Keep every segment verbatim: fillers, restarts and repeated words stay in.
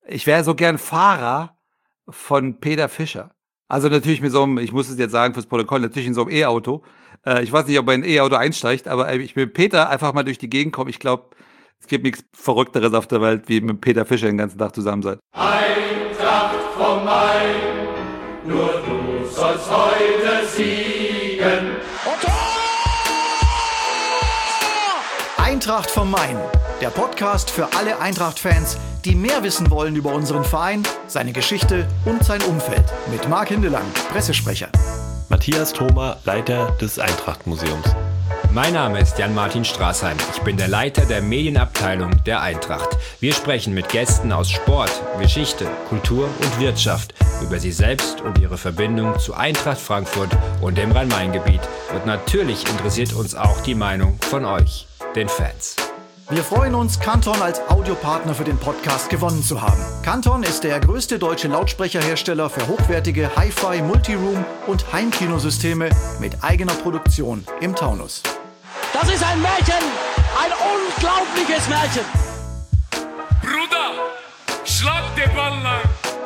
Ich wäre so gern Fahrer von Peter Fischer. Also natürlich mit so einem, ich muss es jetzt sagen fürs Protokoll, natürlich in so einem E-Auto. Äh, ich weiß nicht, ob er in ein E-Auto einsteigt, aber ich will Peter einfach mal durch die Gegend kommen. Ich glaube, es gibt nichts Verrückteres auf der Welt, wie mit Peter Fischer den ganzen Tag zusammen sein. Eintracht vom Main, nur du sollst heute siegen. Und Tor! Eintracht vom Main, der Podcast für alle Eintracht-Fans, die mehr wissen wollen über unseren Verein, seine Geschichte und sein Umfeld. Mit Marc Hindelang, Pressesprecher. Matthias Thoma, Leiter des Eintracht-Museums. Mein Name ist Jan-Martin Straßheim. Ich bin der Leiter der Medienabteilung der Eintracht. Wir sprechen mit Gästen aus Sport, Geschichte, Kultur und Wirtschaft über sie selbst und ihre Verbindung zu Eintracht Frankfurt und dem Rhein-Main-Gebiet. Und natürlich interessiert uns auch die Meinung von euch, den Fans. Wir freuen uns, Canton als Audiopartner für den Podcast gewonnen zu haben. Canton ist der größte deutsche Lautsprecherhersteller für hochwertige Hi-Fi, Multiroom und Heimkinosysteme mit eigener Produktion im Taunus. Das ist ein Märchen, ein unglaubliches Märchen. Bruder, schlag den Ball lang.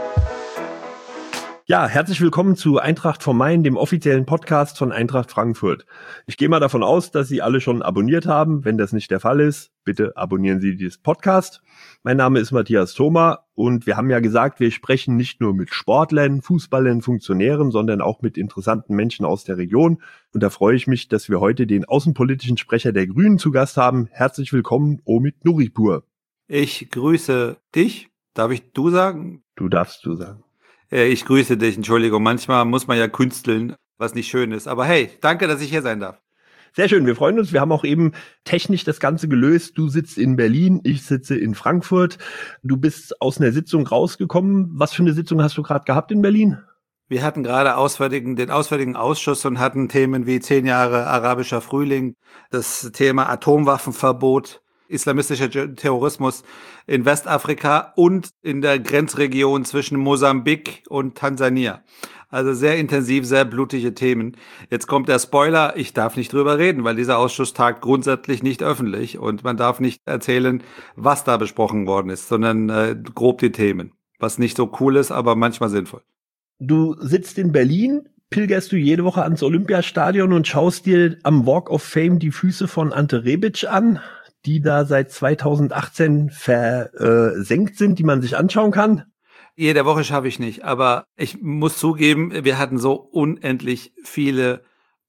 Ja, herzlich willkommen zu Eintracht vom Main, dem offiziellen Podcast von Eintracht Frankfurt. Ich gehe mal davon aus, dass Sie alle schon abonniert haben. Wenn das nicht der Fall ist, bitte abonnieren Sie dieses Podcast. Mein Name ist Matthias Thoma und wir haben ja gesagt, wir sprechen nicht nur mit Sportlern, Fußballern, Funktionären, sondern auch mit interessanten Menschen aus der Region. Und da freue ich mich, dass wir heute den außenpolitischen Sprecher der Grünen zu Gast haben. Herzlich willkommen, Omid Nuripur. Ich grüße dich. Darf ich du sagen? Du darfst du sagen. Ich grüße dich, Entschuldigung. Manchmal muss man ja künsteln, was nicht schön ist. Aber hey, danke, dass ich hier sein darf. Sehr schön, wir freuen uns. Wir haben auch eben technisch das Ganze gelöst. Du sitzt in Berlin, ich sitze in Frankfurt. Du bist aus einer Sitzung rausgekommen. Was für eine Sitzung hast du gerade gehabt in Berlin? Wir hatten gerade auswärtigen, den Auswärtigen Ausschuss und hatten Themen wie zehn Jahre arabischer Frühling, das Thema Atomwaffenverbot, islamistischer Terrorismus in Westafrika und in der Grenzregion zwischen Mosambik und Tansania. Also sehr intensiv, sehr blutige Themen. Jetzt kommt der Spoiler, ich darf nicht drüber reden, weil dieser Ausschuss tagt grundsätzlich nicht öffentlich und man darf nicht erzählen, was da besprochen worden ist, sondern äh, grob die Themen. Was nicht so cool ist, aber manchmal sinnvoll. Du sitzt in Berlin, pilgerst du jede Woche ans Olympiastadion und schaust dir am Walk of Fame die Füße von Ante Rebic an, die da seit zweitausendachtzehn versenkt sind, die man sich anschauen kann? Jede Woche schaffe ich nicht, aber ich muss zugeben, wir hatten so unendlich viele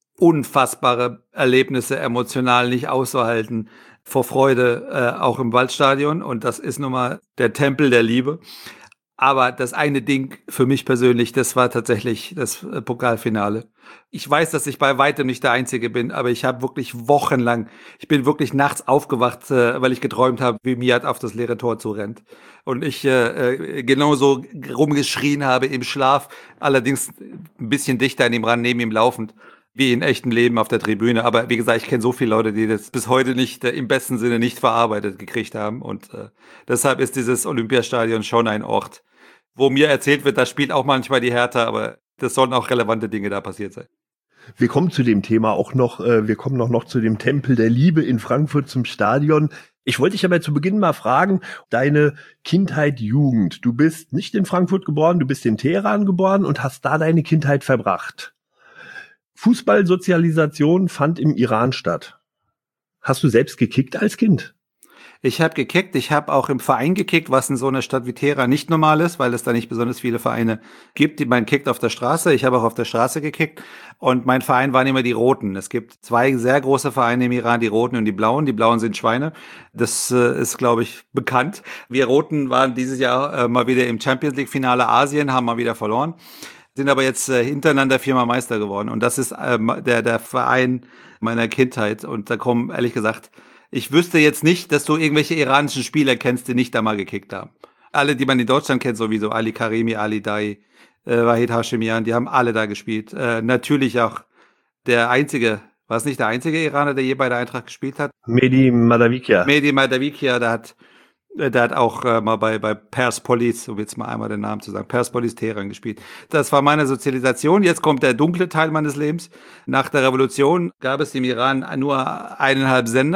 unfassbare Erlebnisse, emotional nicht auszuhalten, vor Freude, äh, auch im Waldstadion, und das ist nun mal der Tempel der Liebe. Aber das eine Ding für mich persönlich, das war tatsächlich das Pokalfinale. Ich weiß, dass ich bei weitem nicht der Einzige bin, aber ich habe wirklich wochenlang, ich bin wirklich nachts aufgewacht, äh, weil ich geträumt habe, wie Miat auf das leere Tor zurennt. Und ich äh, genauso rumgeschrien habe im Schlaf, allerdings ein bisschen dichter an ihm ran, neben ihm laufend, wie in echtem Leben auf der Tribüne. Aber wie gesagt, ich kenne so viele Leute, die das bis heute nicht, äh, im besten Sinne nicht verarbeitet gekriegt haben. Und äh, deshalb ist dieses Olympiastadion schon ein Ort, wo mir erzählt wird, da spielt auch manchmal die Hertha, aber das sollen auch relevante Dinge da passiert sein. Wir kommen zu dem Thema auch noch, äh, wir kommen noch, noch zu dem Tempel der Liebe in Frankfurt, zum Stadion. Ich wollte dich aber zu Beginn mal fragen, deine Kindheit, Jugend. Du bist nicht in Frankfurt geboren, du bist in Teheran geboren und hast da deine Kindheit verbracht. Fußballsozialisation fand im Iran statt. Hast du selbst gekickt als Kind? Ich habe gekickt, ich habe auch im Verein gekickt, was in so einer Stadt wie Teheran nicht normal ist, weil es da nicht besonders viele Vereine gibt, die man kickt auf der Straße. Ich habe auch auf der Straße gekickt und mein Verein waren immer die Roten. Es gibt zwei sehr große Vereine im Iran, die Roten und die Blauen. Die Blauen sind Schweine. Das äh, ist, glaube ich, bekannt. Wir Roten waren dieses Jahr äh, mal wieder im Champions League Finale Asien, haben mal wieder verloren, sind aber jetzt äh, hintereinander viermal Meister geworden. Und das ist äh, der, der Verein meiner Kindheit. Und da kommen, ehrlich gesagt, ich wüsste jetzt nicht, dass du irgendwelche iranischen Spieler kennst, die nicht da mal gekickt haben. Alle, die man in Deutschland kennt, sowieso. Ali Karimi, Ali Dai, äh, Wahid Hashemian, die haben alle da gespielt. Äh, natürlich auch der einzige, war es nicht der einzige Iraner, der je bei der Eintracht gespielt hat? Mehdi Madavikia. Mehdi Madavikia, der hat, der hat auch äh, mal bei, bei Persepolis, so jetzt mal einmal den Namen zu sagen, Persepolis Teheran gespielt. Das war meine Sozialisation. Jetzt kommt der dunkle Teil meines Lebens. Nach der Revolution gab es im Iran nur eineinhalb Sender.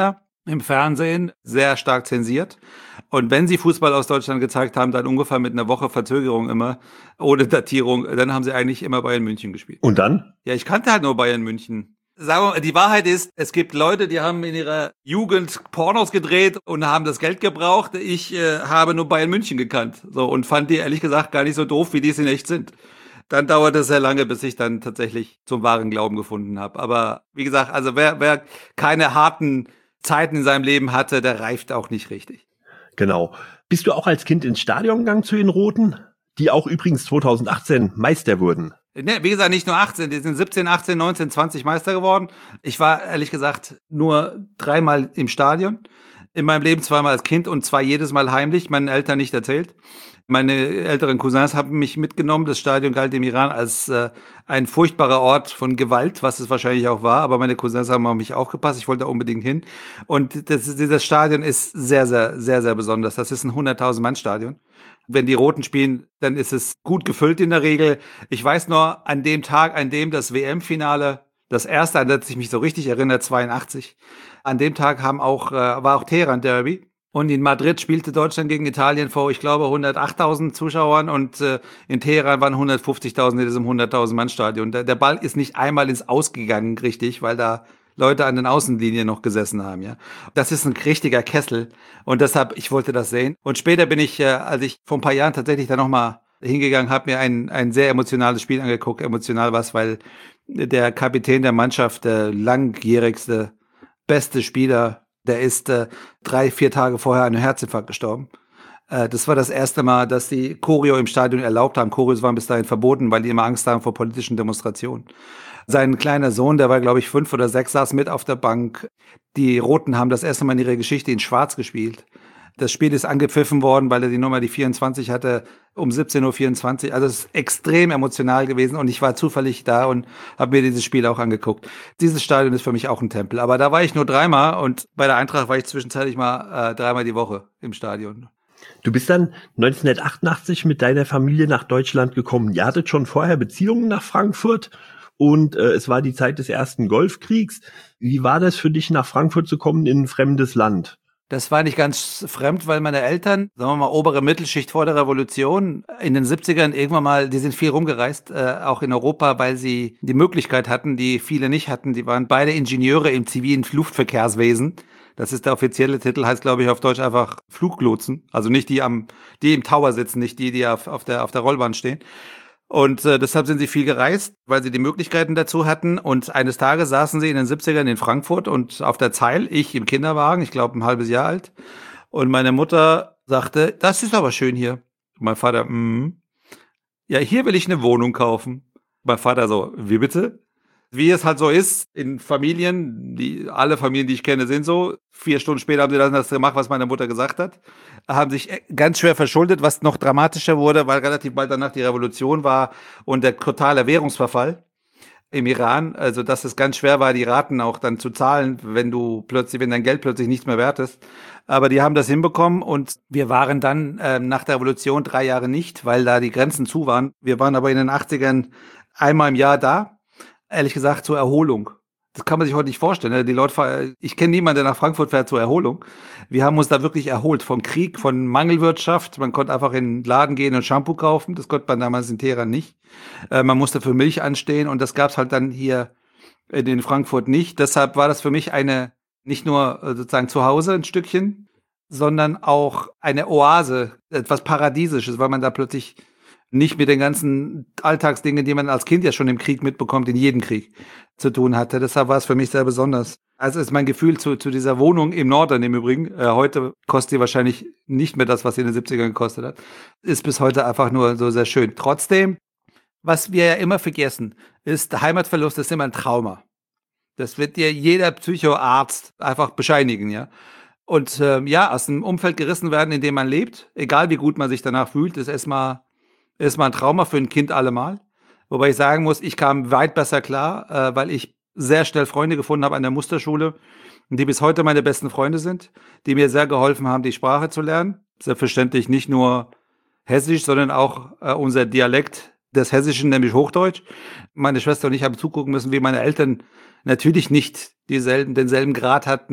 im Fernsehen sehr stark zensiert. Und wenn sie Fußball aus Deutschland gezeigt haben, dann ungefähr mit einer Woche Verzögerung immer, ohne Datierung, dann haben sie eigentlich immer Bayern München gespielt. Und dann? Ja, ich kannte halt nur Bayern München. Sagen wir mal, die Wahrheit ist, es gibt Leute, die haben in ihrer Jugend Pornos gedreht und haben das Geld gebraucht. Ich äh, habe nur Bayern München gekannt, so, und fand die ehrlich gesagt gar nicht so doof, wie die es in echt sind. Dann dauerte es sehr lange, bis ich dann tatsächlich zum wahren Glauben gefunden habe. Aber wie gesagt, also wer, wer keine harten Zeiten in seinem Leben hatte, der reift auch nicht richtig. Genau. Bist du auch als Kind ins Stadion gegangen zu den Roten, die auch übrigens zwanzig achtzehn Meister wurden? Ne, wie gesagt, nicht nur achtzehn, die sind siebzehn, achtzehn, neunzehn, zwanzig Meister geworden. Ich war ehrlich gesagt nur dreimal im Stadion. In meinem Leben zweimal als Kind und zwei jedes Mal heimlich, meinen Eltern nicht erzählt. Meine älteren Cousins haben mich mitgenommen. Das Stadion galt im Iran als äh, ein furchtbarer Ort von Gewalt, was es wahrscheinlich auch war. Aber meine Cousins haben auf mich aufgepasst. Ich wollte da unbedingt hin. Und das, dieses Stadion ist sehr, sehr, sehr, sehr besonders. Das ist ein hunderttausend-Mann-Stadion. Wenn die Roten spielen, dann ist es gut gefüllt in der Regel. Ich weiß nur, an dem Tag, an dem das W M-Finale, das erste, an das ich mich so richtig erinnere, zweiundachtzig, an dem Tag haben auch, äh, war auch Teheran-Derby. Und in Madrid spielte Deutschland gegen Italien vor, ich glaube, hundertachttausend Zuschauern und äh, in Teheran waren hundertfünfzigtausend in diesem hunderttausend-Mann-Stadion. Der, der Ball ist nicht einmal ins Ausgegangen, richtig, weil da Leute an den Außenlinien noch gesessen haben, ja. Das ist ein richtiger Kessel und deshalb, ich wollte das sehen. Und später bin ich, äh, als ich vor ein paar Jahren tatsächlich da nochmal hingegangen, habe mir ein ein sehr emotionales Spiel angeguckt. Emotional was, weil der Kapitän der Mannschaft, der langjährigste, beste Spieler, der ist äh, drei, vier Tage vorher an einem Herzinfarkt gestorben. Äh, das war das erste Mal, dass die Choreo im Stadion erlaubt haben. Choreos waren bis dahin verboten, weil die immer Angst haben vor politischen Demonstrationen. Sein kleiner Sohn, der war, glaube ich, fünf oder sechs, saß mit auf der Bank. Die Roten haben das erste Mal in ihrer Geschichte in Schwarz gespielt. Das Spiel ist angepfiffen worden, weil er die Nummer, die vierundzwanzig hatte, um siebzehn Uhr vierundzwanzig. Also es ist extrem emotional gewesen und ich war zufällig da und habe mir dieses Spiel auch angeguckt. Dieses Stadion ist für mich auch ein Tempel. Aber da war ich nur dreimal und bei der Eintracht war ich zwischenzeitlich mal äh, dreimal die Woche im Stadion. Du bist dann neunzehnhundertachtundachtzig mit deiner Familie nach Deutschland gekommen. Ihr hattet schon vorher Beziehungen nach Frankfurt. Und äh, es war die Zeit des ersten Golfkriegs. Wie war das für dich, nach Frankfurt zu kommen in ein fremdes Land? Das war nicht ganz fremd, weil meine Eltern, sagen wir mal, obere Mittelschicht vor der Revolution, in den siebzigern irgendwann mal, die sind viel rumgereist, äh, auch in Europa, weil sie die Möglichkeit hatten, die viele nicht hatten. Die waren beide Ingenieure im zivilen Luftverkehrswesen. Das ist der offizielle Titel, heißt, glaube ich, auf Deutsch einfach Fluglotsen. Also nicht die am, die im Tower sitzen, nicht die, die auf, auf der, auf der Rollbahn stehen. Und äh, deshalb sind sie viel gereist, weil sie die Möglichkeiten dazu hatten. Und eines Tages saßen sie in den siebzigern in Frankfurt und auf der Zeil, ich im Kinderwagen, ich glaube ein halbes Jahr alt. Und meine Mutter sagte, das ist aber schön hier. Und mein Vater, mm, ja, hier will ich eine Wohnung kaufen. Mein Vater so, wie bitte? Wie es halt so ist in Familien, die alle Familien, die ich kenne, sind so. Vier Stunden später haben sie dann das gemacht, was meine Mutter gesagt hat. Haben sich ganz schwer verschuldet, was noch dramatischer wurde, weil relativ bald danach die Revolution war und der totale Währungsverfall im Iran. Also, dass es ganz schwer war, die Raten auch dann zu zahlen, wenn du plötzlich, wenn dein Geld plötzlich nichts mehr wert ist. Aber die haben das hinbekommen und wir waren dann äh, nach der Revolution drei Jahre nicht, weil da die Grenzen zu waren. Wir waren aber in den achtzigern einmal im Jahr da. Ehrlich gesagt, zur Erholung. Das kann man sich heute nicht vorstellen. Die Leute, ich kenne niemanden, der nach Frankfurt fährt zur Erholung. Wir haben uns da wirklich erholt vom Krieg, von Mangelwirtschaft. Man konnte einfach in den Laden gehen und Shampoo kaufen. Das konnte man damals in Teheran nicht. Man musste für Milch anstehen und das gab es halt dann hier in Frankfurt nicht. Deshalb war das für mich eine, nicht nur sozusagen zu Hause ein Stückchen, sondern auch eine Oase, etwas Paradiesisches, weil man da plötzlich nicht mit den ganzen Alltagsdingen, die man als Kind ja schon im Krieg mitbekommt, in jedem Krieg zu tun hatte. Deshalb war es für mich sehr besonders. Also ist mein Gefühl zu, zu dieser Wohnung im Norden im Übrigen, äh, heute kostet sie wahrscheinlich nicht mehr das, was sie in den siebzigern gekostet hat, ist bis heute einfach nur so sehr schön. Trotzdem, was wir ja immer vergessen, ist, der Heimatverlust ist immer ein Trauma. Das wird dir jeder Psychoarzt einfach bescheinigen, ja. Und ähm, ja, aus dem Umfeld gerissen werden, in dem man lebt, egal wie gut man sich danach fühlt, ist erstmal ist mal ein Trauma für ein Kind allemal. Wobei ich sagen muss, ich kam weit besser klar, äh, weil ich sehr schnell Freunde gefunden habe an der Musterschule, die bis heute meine besten Freunde sind, die mir sehr geholfen haben, die Sprache zu lernen. Selbstverständlich nicht nur Hessisch, sondern auch äh, unser Dialekt des Hessischen, nämlich Hochdeutsch. Meine Schwester und ich haben zugucken müssen, wie meine Eltern natürlich nicht dieselben, denselben Grad hatten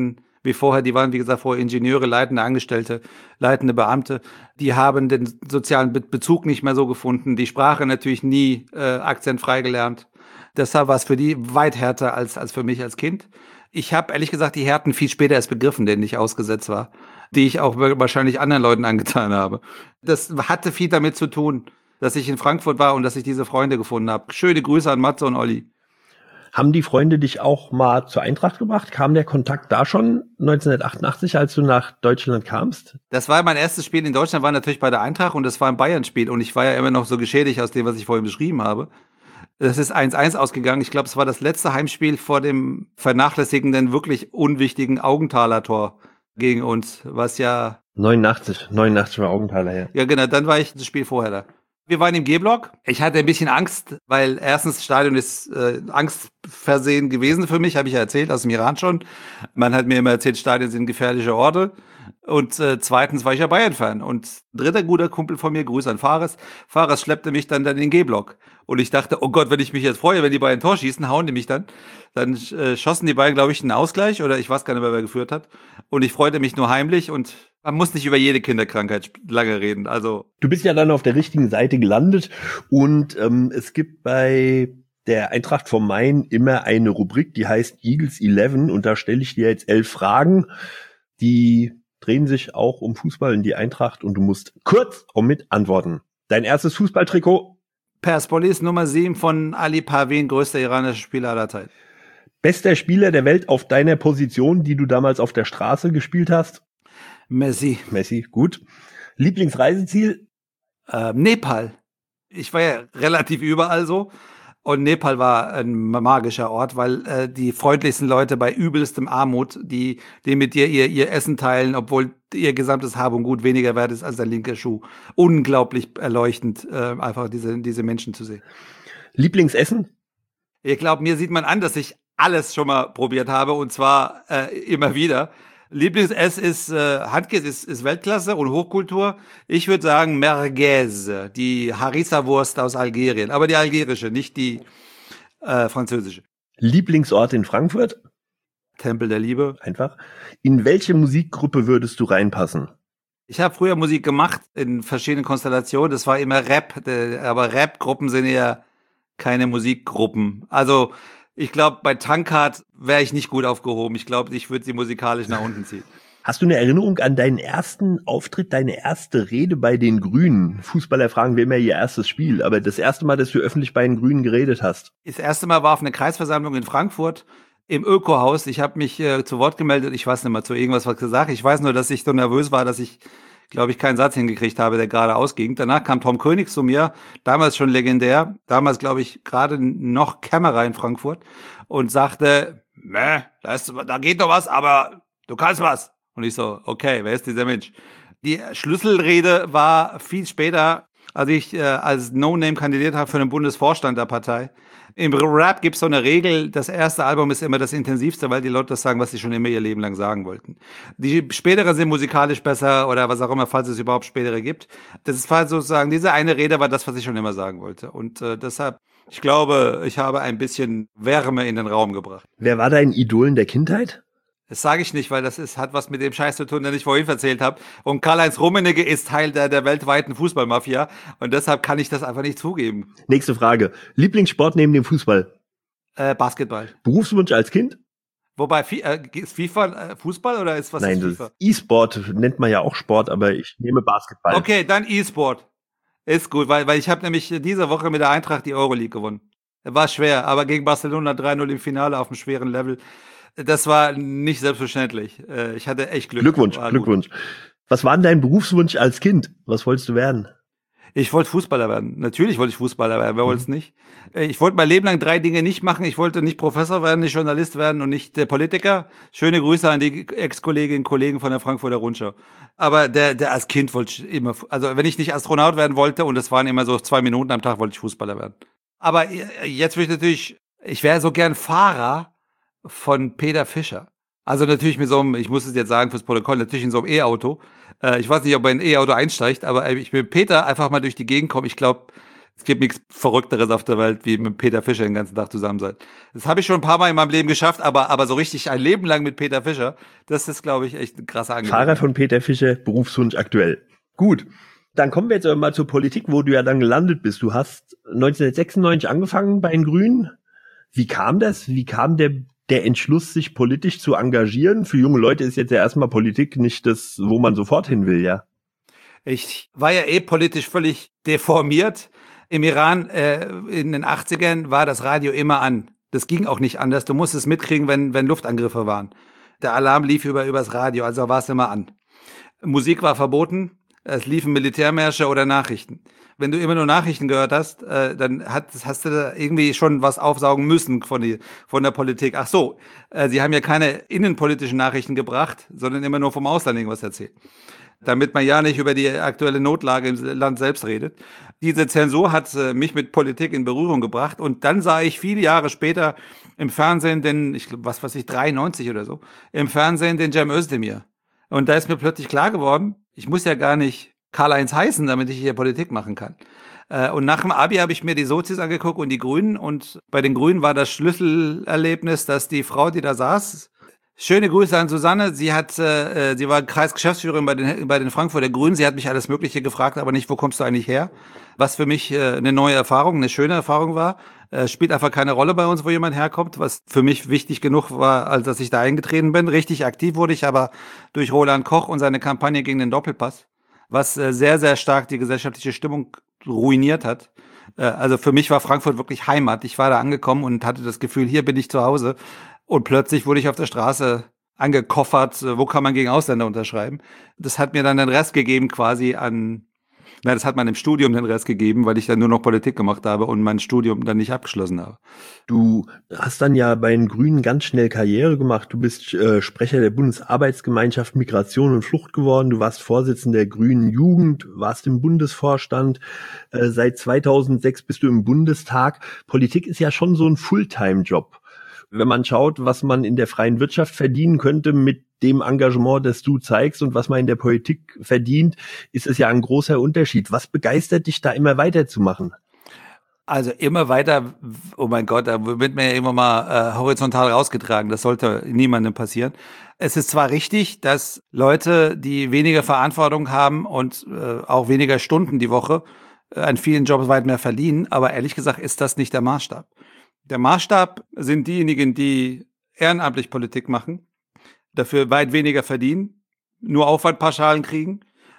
wie vorher. Die waren, wie gesagt, vorher Ingenieure, leitende Angestellte, leitende Beamte. Die haben den sozialen Be- Bezug nicht mehr so gefunden. Die Sprache natürlich nie äh, akzentfrei gelernt. Deshalb war es für die weit härter als, als für mich als Kind. Ich habe ehrlich gesagt die Härten viel später erst begriffen, denen ich ausgesetzt war, die ich auch wahrscheinlich anderen Leuten angetan habe. Das hatte viel damit zu tun, dass ich in Frankfurt war und dass ich diese Freunde gefunden habe. Schöne Grüße an Matze und Olli. Haben die Freunde dich auch mal zur Eintracht gebracht? Kam der Kontakt da schon neunzehnhundertachtundachtzig, als du nach Deutschland kamst? Das war mein erstes Spiel in Deutschland, war natürlich bei der Eintracht und das war ein Bayern-Spiel. Und ich war ja immer noch so geschädigt aus dem, was ich vorhin beschrieben habe. Das ist eins eins ausgegangen. Ich glaube, es war das letzte Heimspiel vor dem vernachlässigenden, wirklich unwichtigen Augenthaler-Tor gegen uns, was ja... neunundachtzig, neunundachtzig war Augenthaler, ja. Ja, genau, dann war ich das Spiel vorher da. Wir waren im G-Block. Ich hatte ein bisschen Angst, weil erstens das Stadion ist äh, angstversehen gewesen für mich, habe ich ja erzählt, aus dem Iran schon. Man hat mir immer erzählt, Stadien sind gefährliche Orte. Und äh, zweitens war ich ja Bayern-Fan. Und dritter guter Kumpel von mir, Grüße an Fares. Fares schleppte mich dann in den G-Block. Und ich dachte, oh Gott, wenn ich mich jetzt freue, wenn die Bayern Tor schießen, hauen die mich dann. Dann äh, schossen die Bayern, glaube ich, einen Ausgleich oder ich weiß gar nicht mehr, wer geführt hat. Und ich freute mich nur heimlich und man muss nicht über jede Kinderkrankheit lange reden. Also du bist ja dann auf der richtigen Seite gelandet und ähm, es gibt bei der Eintracht vom Main immer eine Rubrik, die heißt Eagles elf und da stelle ich dir jetzt elf Fragen, die drehen sich auch um Fußball in die Eintracht und du musst kurz und mit antworten. Dein erstes Fußballtrikot? Persepolis Nummer sieben von Ali Parveen, größter iranischer Spieler aller Zeiten. Bester Spieler der Welt auf deiner Position, die du damals auf der Straße gespielt hast? Messi. Messi, gut. Lieblingsreiseziel? Äh, Nepal. Ich war ja relativ überall so. Und Nepal war ein magischer Ort, weil äh, die freundlichsten Leute bei übelstem Armut, die, die mit dir ihr, ihr Essen teilen, obwohl ihr gesamtes Hab und Gut weniger wert ist als der linke Schuh. Unglaublich erleuchtend, äh, einfach diese, diese Menschen zu sehen. Lieblingsessen? Ich glaube, mir sieht man an, dass ich alles schon mal probiert habe und zwar äh, immer wieder. Lieblingsessen ist äh, Handkäse, ist, ist Weltklasse und Hochkultur. Ich würde sagen Merguez, die Harissa-Wurst aus Algerien. Aber die algerische, nicht die äh, französische. Lieblingsort in Frankfurt? Tempel der Liebe. Einfach. In welche Musikgruppe würdest du reinpassen? Ich habe früher Musik gemacht in verschiedenen Konstellationen. Das war immer Rap, aber Rap-Gruppen sind eher keine Musikgruppen. Also ich glaube, bei Tankard wäre ich nicht gut aufgehoben. Ich glaube, ich würde sie musikalisch nach unten ziehen. Hast du eine Erinnerung an deinen ersten Auftritt, deine erste Rede bei den Grünen? Fußballer fragen wir immer ihr erstes Spiel, aber das erste Mal, dass du öffentlich bei den Grünen geredet hast. Das erste Mal war auf einer Kreisversammlung in Frankfurt im Ökohaus. Ich habe mich äh, zu Wort gemeldet. Ich weiß nicht mal zu irgendwas was gesagt. Ich weiß nur, dass ich so nervös war, dass ich, glaube ich, keinen Satz hingekriegt habe, der gerade ausging. Danach kam Tom König zu mir, damals schon legendär, damals, glaube ich, gerade noch Kämmerer in Frankfurt und sagte, Mäh, da, ist, da geht doch was, aber du kannst was. Und ich so, okay, wer ist dieser Mensch? Die Schlüsselrede war viel später, als ich äh, als No-Name kandidiert habe für den Bundesvorstand der Partei. Im Rap gibt es so eine Regel, das erste Album ist immer das intensivste, weil die Leute das sagen, was sie schon immer ihr Leben lang sagen wollten. Die späteren sind musikalisch besser oder was auch immer, falls es überhaupt spätere gibt. Das ist halt sozusagen, diese eine Rede war das, was ich schon immer sagen wollte. Und äh, deshalb, ich glaube, ich habe ein bisschen Wärme in den Raum gebracht. Wer war dein Idol in der Kindheit? Das sage ich nicht, weil das ist, hat was mit dem Scheiß zu tun, den ich vorhin erzählt habe. Und Karl-Heinz Rummenigge ist Teil der, der weltweiten Fußballmafia. Und deshalb kann ich das einfach nicht zugeben. Nächste Frage. Lieblingssport neben dem Fußball? Äh, Basketball. Berufswunsch als Kind? Wobei, äh, ist FIFA äh, Fußball oder ist was Nein, ist das FIFA? E-Sport nennt man ja auch Sport, aber ich nehme Basketball. Okay, dann E-Sport. Ist gut, weil, weil ich habe nämlich diese Woche mit der Eintracht die Euroleague gewonnen. War schwer, aber gegen Barcelona drei null im Finale auf einem schweren Level. Das war nicht selbstverständlich. Ich hatte echt Glück. Glückwunsch, Glückwunsch. Was war denn dein Berufswunsch als Kind? Was wolltest du werden? Ich wollte Fußballer werden. Natürlich wollte ich Fußballer werden. Wer mhm. wollte es nicht? Ich wollte mein Leben lang drei Dinge nicht machen. Ich wollte nicht Professor werden, nicht Journalist werden und nicht der Politiker. Schöne Grüße an die Ex-Kolleginnen und Kollegen von der Frankfurter Rundschau. Aber der, der als Kind wollte ich immer, also wenn ich nicht Astronaut werden wollte, und das waren immer so zwei Minuten am Tag, wollte ich Fußballer werden. Aber jetzt will ich natürlich, ich wäre so gern Fahrer von Peter Fischer. Also natürlich mit so einem, ich muss es jetzt sagen fürs Protokoll, natürlich in so einem E-Auto. Äh, ich weiß nicht, ob er in ein E-Auto einsteigt, aber ich will Peter einfach mal durch die Gegend kommen. Ich glaube, Es gibt nichts Verrückteres auf der Welt, wie mit Peter Fischer den ganzen Tag zusammen sein. Das habe ich schon ein paar Mal in meinem Leben geschafft, aber, aber so richtig ein Leben lang mit Peter Fischer, das ist, glaube ich, echt ein krasser Angelegenheit. Fahrer von Peter Fischer, Berufswunsch aktuell. Gut, dann kommen wir jetzt aber mal zur Politik, wo du ja dann gelandet bist. Du hast neunzehnhundertsechsundneunzig angefangen bei den Grünen. Wie kam das? Wie kam der, der Entschluss, sich politisch zu engagieren? Für junge Leute ist jetzt ja erstmal Politik nicht das, wo man sofort hin will, ja? Ich war ja eh politisch völlig deformiert. Im Iran äh, in den achtzigern war das Radio immer an. Das ging auch nicht anders. Du musstest mitkriegen, wenn, wenn Luftangriffe waren. Der Alarm lief über übers Radio, also war es immer an. Musik war verboten. Es liefen Militärmärsche oder Nachrichten. Wenn du immer nur Nachrichten gehört hast, äh, dann hat, hast du da irgendwie schon was aufsaugen müssen von, die, von der Politik. Ach so, äh, sie haben ja keine innenpolitischen Nachrichten gebracht, sondern immer nur vom Ausland irgendwas erzählt. Damit man ja nicht über die aktuelle Notlage im Land selbst redet. Diese Zensur hat äh, mich mit Politik in Berührung gebracht. Und dann sah ich viele Jahre später im Fernsehen den, ich glaube, was weiß ich, dreiundneunzig oder so, im Fernsehen den Cem Özdemir. Und da ist mir plötzlich klar geworden, ich muss ja gar nicht Karl-Heinz heißen, damit ich hier Politik machen kann. Äh, und nach dem Abi habe ich mir die Sozis angeguckt und die Grünen. Und bei den Grünen war das Schlüsselerlebnis, dass die Frau, die da saß, schöne Grüße an Susanne. Sie hat, äh, sie war Kreisgeschäftsführerin bei den, bei den Frankfurter Grünen. Sie hat mich alles Mögliche gefragt, aber nicht, wo kommst du eigentlich her? Was für mich äh, eine neue Erfahrung, eine schöne Erfahrung war. Äh, spielt einfach keine Rolle bei uns, wo jemand herkommt, was für mich wichtig genug war, als dass ich da eingetreten bin. Richtig aktiv wurde ich aber durch Roland Koch und seine Kampagne gegen den Doppelpass, was äh, sehr, sehr stark die gesellschaftliche Stimmung ruiniert hat. Äh, also für mich war Frankfurt wirklich Heimat. Ich war da angekommen und hatte das Gefühl, hier bin ich zu Hause. Und plötzlich wurde ich auf der Straße angekoffert, wo kann man gegen Ausländer unterschreiben. Das hat mir dann den Rest gegeben quasi an, na, das hat man im Studium den Rest gegeben, weil ich dann nur noch Politik gemacht habe und mein Studium dann nicht abgeschlossen habe. Du hast dann ja bei den Grünen ganz schnell Karriere gemacht. Du bist äh, Sprecher der Bundesarbeitsgemeinschaft Migration und Flucht geworden. Du warst Vorsitzender der Grünen Jugend, warst im Bundesvorstand. Äh, seit zweitausendsechs bist du im Bundestag. Politik ist ja schon so ein Fulltime-Job. Wenn man schaut, was man in der freien Wirtschaft verdienen könnte mit dem Engagement, das du zeigst und was man in der Politik verdient, ist es ja ein großer Unterschied. Was begeistert dich da immer weiterzumachen? Also immer weiter, oh mein Gott, da wird mir ja immer mal äh, horizontal rausgetragen. Das sollte niemandem passieren. Es ist zwar richtig, dass Leute, die weniger Verantwortung haben und äh, auch weniger Stunden die Woche, äh, an vielen Jobs weit mehr verdienen, aber ehrlich gesagt ist das nicht der Maßstab. Der Maßstab sind diejenigen, die ehrenamtlich Politik machen, dafür weit weniger verdienen, nur Aufwandpauschalen kriegen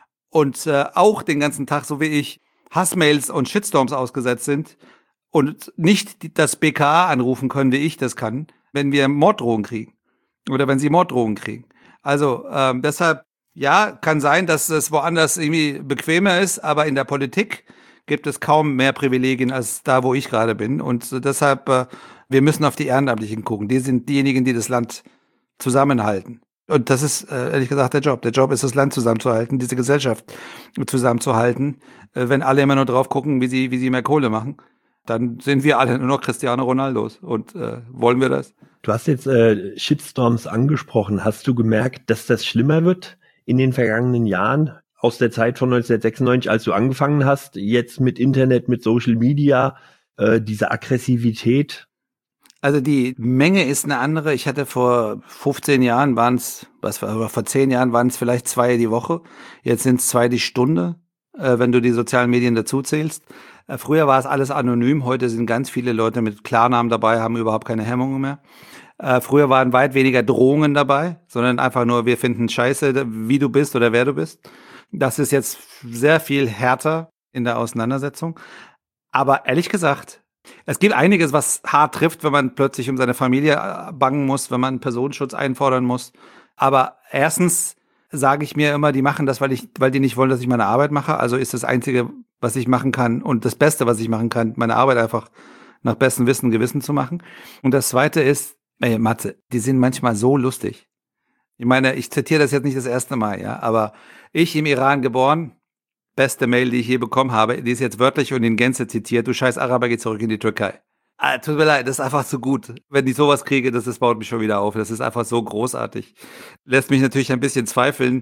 und äh, auch den ganzen Tag, so wie ich, Hassmails und Shitstorms ausgesetzt sind und nicht das B K A anrufen können, wie ich das kann, wenn wir Morddrohungen kriegen oder wenn sie Morddrohungen kriegen. Also ähm, deshalb, ja, kann sein, dass es woanders irgendwie bequemer ist, aber in der Politik gibt es kaum mehr Privilegien als da, wo ich gerade bin. Und deshalb, äh, wir müssen auf die Ehrenamtlichen gucken. Die sind diejenigen, die das Land zusammenhalten. Und das ist, äh, ehrlich gesagt, der Job. Der Job ist, das Land zusammenzuhalten, diese Gesellschaft zusammenzuhalten. Äh, wenn alle immer nur drauf gucken, wie sie, wie sie mehr Kohle machen, dann sind wir alle nur noch Cristiano Ronaldos. Und äh, wollen wir das? Du hast jetzt äh, Shitstorms angesprochen. Hast du gemerkt, dass das schlimmer wird in den vergangenen Jahren? Aus der Zeit von neunzehnhundertsechsundneunzig, als du angefangen hast, jetzt mit Internet, mit Social Media, äh, diese Aggressivität? Also die Menge ist eine andere. Ich hatte vor fünfzehn Jahren waren es, was war, vor zehn Jahren waren es vielleicht zwei die Woche. Jetzt sind es zwei die Stunde, äh, wenn du die sozialen Medien dazu zählst. Äh, früher war es alles anonym. Heute sind ganz viele Leute mit Klarnamen dabei, haben überhaupt keine Hemmungen mehr. Äh, früher waren weit weniger Drohungen dabei, sondern einfach nur, wir finden scheiße, wie du bist oder wer du bist. Das ist jetzt sehr viel härter in der Auseinandersetzung. Aber ehrlich gesagt, es gibt einiges, was hart trifft, wenn man plötzlich um seine Familie bangen muss, wenn man Personenschutz einfordern muss. Aber erstens sage ich mir immer, die machen das, weil ich, weil die nicht wollen, dass ich meine Arbeit mache. Also ist das Einzige, was ich machen kann und das Beste, was ich machen kann, meine Arbeit einfach nach bestem Wissen und Gewissen zu machen. Und das Zweite ist, ey, Matze, die sind manchmal so lustig. Ich meine, ich zitiere das jetzt nicht das erste Mal, ja, aber ich im Iran geboren, beste Mail, die ich je bekommen habe, die ist jetzt wörtlich und in Gänze zitiert, du scheiß Araber, geh zurück in die Türkei. Ah, tut mir leid, das ist einfach zu gut. Wenn ich sowas kriege, das, das baut mich schon wieder auf. Das ist einfach so großartig. Lässt mich natürlich ein bisschen zweifeln,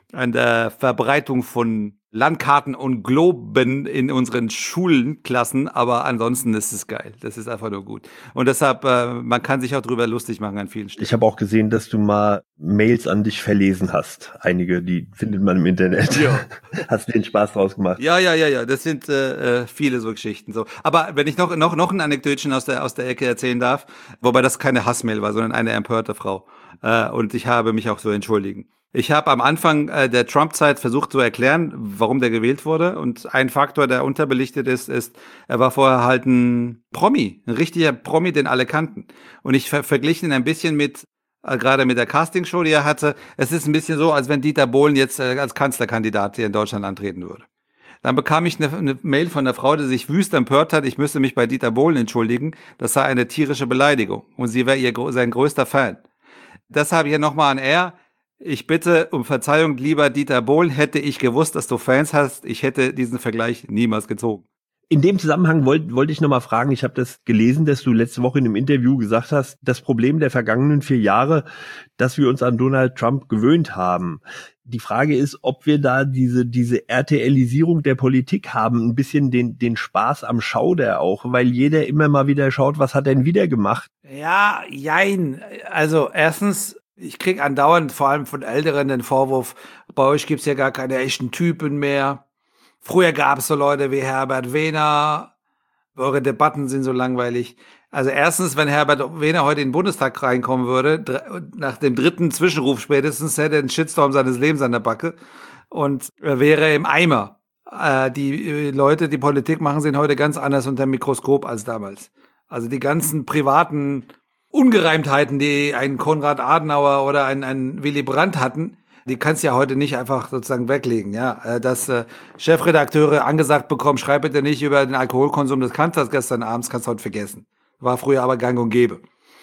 an der Verbreitung von Landkarten und Globen in unseren Schulklassen, aber ansonsten ist es geil. Das ist einfach nur gut. Und deshalb, äh, man kann sich auch drüber lustig machen an vielen Stellen. Ich habe auch gesehen, dass du mal Mails an dich verlesen hast. Einige, die findet man im Internet. Ja. Hast du den Spaß draus gemacht? Ja, ja, ja, ja. Das sind äh, viele so Geschichten. So. Aber wenn ich noch noch noch ein Anekdötchen aus der aus der Ecke erzählen darf, wobei das keine Hassmail war, sondern eine empörte Frau. Äh, und ich habe mich auch so entschuldigen. Ich habe am Anfang äh, der Trump-Zeit versucht zu erklären, warum der gewählt wurde. Und ein Faktor, der unterbelichtet ist, ist, er war vorher halt ein Promi, ein richtiger Promi, den alle kannten. Und ich ver- verglichen ihn ein bisschen mit, äh, gerade mit der Castingshow, die er hatte. Es ist ein bisschen so, als wenn Dieter Bohlen jetzt äh, als Kanzlerkandidat hier in Deutschland antreten würde. Dann bekam ich eine, eine Mail von einer Frau, die sich wüst empört hat, ich müsste mich bei Dieter Bohlen entschuldigen. Das sei eine tierische Beleidigung. Und sie wäre ihr sein größter Fan. Deshalb hier nochmal an er. Ich bitte um Verzeihung, lieber Dieter Bohlen, hätte ich gewusst, dass du Fans hast, ich hätte diesen Vergleich niemals gezogen. In dem Zusammenhang wollte wollte ich noch mal fragen, ich habe das gelesen, dass du letzte Woche in einem Interview gesagt hast, das Problem der vergangenen vier Jahre, dass wir uns an Donald Trump gewöhnt haben. Die Frage ist, ob wir da diese diese RTLisierung der Politik haben, ein bisschen den den Spaß am Schauder auch, weil jeder immer mal wieder schaut, was hat er denn wieder gemacht? Ja, jein. Also erstens, ich krieg andauernd, vor allem von Älteren, den Vorwurf, bei euch gibt's ja gar keine echten Typen mehr. Früher gab's so Leute wie Herbert Wehner. Eure Debatten sind so langweilig. Also erstens, wenn Herbert Wehner heute in den Bundestag reinkommen würde, dr- nach dem dritten Zwischenruf spätestens, hätte er den Shitstorm seines Lebens an der Backe und er wäre im Eimer. Äh, die äh, Leute, die Politik machen, sind heute ganz anders unter dem Mikroskop als damals. Also die ganzen privaten Ungereimtheiten, die ein Konrad Adenauer oder ein, ein Willy Brandt hatten, die kannst du ja heute nicht einfach sozusagen weglegen. Ja, dass äh, Chefredakteure angesagt bekommen, schreib bitte nicht über den Alkoholkonsum des Kanzlers gestern abends, kannst du heute vergessen. War früher aber gang und gäbe.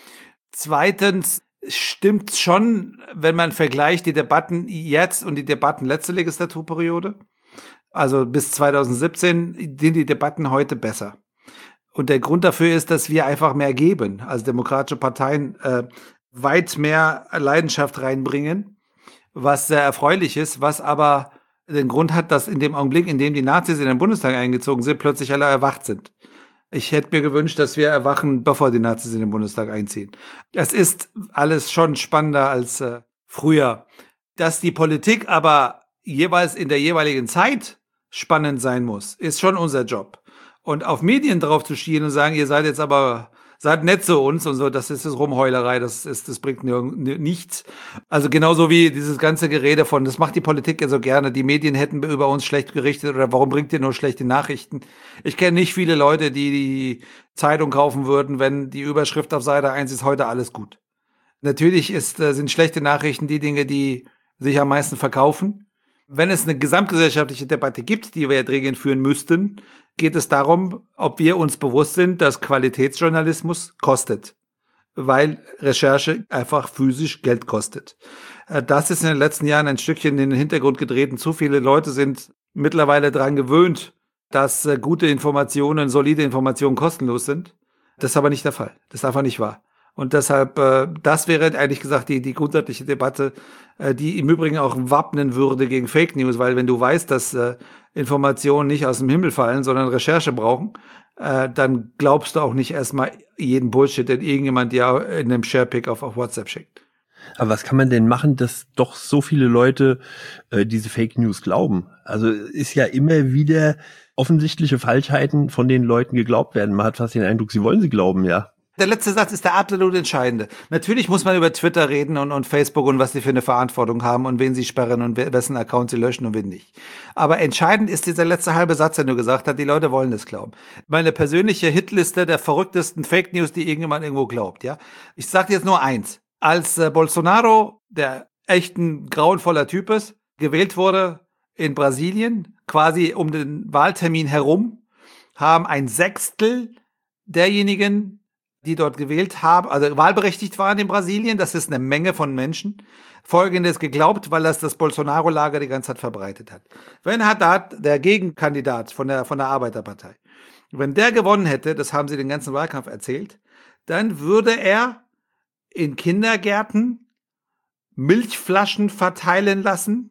Zweitens stimmt's schon, wenn man vergleicht die Debatten jetzt und die Debatten letzte Legislaturperiode. Also bis zwanzig siebzehn sind die Debatten heute besser. Und der Grund dafür ist, dass wir einfach mehr geben, als demokratische Parteien äh, weit mehr Leidenschaft reinbringen, was sehr erfreulich ist, was aber den Grund hat, dass in dem Augenblick, in dem die Nazis in den Bundestag eingezogen sind, plötzlich alle erwacht sind. Ich hätte mir gewünscht, dass wir erwachen, bevor die Nazis in den Bundestag einziehen. Es ist alles schon spannender als äh, früher. Dass die Politik aber jeweils in der jeweiligen Zeit spannend sein muss, ist schon unser Job. Und auf Medien drauf zu schielen und sagen, ihr seid jetzt aber, seid nett zu uns und so, das ist das Rumheulerei, das ist, das bringt nichts. Also genauso wie dieses ganze Gerede von, das macht die Politik ja so gerne, die Medien hätten über uns schlecht gerichtet oder warum bringt ihr nur schlechte Nachrichten? Ich kenne nicht viele Leute, die die Zeitung kaufen würden, wenn die Überschrift auf Seite eins ist, heute alles gut. Natürlich ist, sind schlechte Nachrichten die Dinge, die sich am meisten verkaufen. Wenn es eine gesamtgesellschaftliche Debatte gibt, die wir ja dringend führen müssten, geht es darum, ob wir uns bewusst sind, dass Qualitätsjournalismus kostet, weil Recherche einfach physisch Geld kostet. Das ist in den letzten Jahren ein Stückchen in den Hintergrund getreten. Zu viele Leute sind mittlerweile daran gewöhnt, dass gute Informationen, solide Informationen kostenlos sind. Das ist aber nicht der Fall. Das ist einfach nicht wahr. Und deshalb, äh, das wäre eigentlich gesagt die, die grundsätzliche Debatte, äh, die im Übrigen auch wappnen würde gegen Fake News, weil wenn du weißt, dass äh, Informationen nicht aus dem Himmel fallen, sondern Recherche brauchen, äh, dann glaubst du auch nicht erstmal jeden Bullshit, den irgendjemand dir in einem Sharepick auf, auf WhatsApp schickt. Aber was kann man denn machen, dass doch so viele Leute äh, diese Fake News glauben? Also ist ja immer wieder offensichtliche Falschheiten von den Leuten geglaubt werden. Man hat fast den Eindruck, sie wollen sie glauben, ja. Der letzte Satz ist der absolut entscheidende. Natürlich muss man über Twitter reden und, und Facebook und was sie für eine Verantwortung haben und wen sie sperren und wessen Account sie löschen und wen nicht. Aber entscheidend ist dieser letzte halbe Satz, den du gesagt hast, die Leute wollen das glauben. Meine persönliche Hitliste der verrücktesten Fake News, die irgendjemand irgendwo glaubt, ja. Ich sag dir jetzt nur eins. Als äh, Bolsonaro, der echt ein grauenvoller Typ ist, gewählt wurde in Brasilien, quasi um den Wahltermin herum, haben ein Sechstel derjenigen, die dort gewählt haben, also wahlberechtigt waren in Brasilien, das ist eine Menge von Menschen, Folgendes geglaubt, weil das das Bolsonaro-Lager die ganze Zeit verbreitet hat. Wenn Haddad, der Gegenkandidat von der, von der Arbeiterpartei, wenn der gewonnen hätte, das haben sie den ganzen Wahlkampf erzählt, dann würde er in Kindergärten Milchflaschen verteilen lassen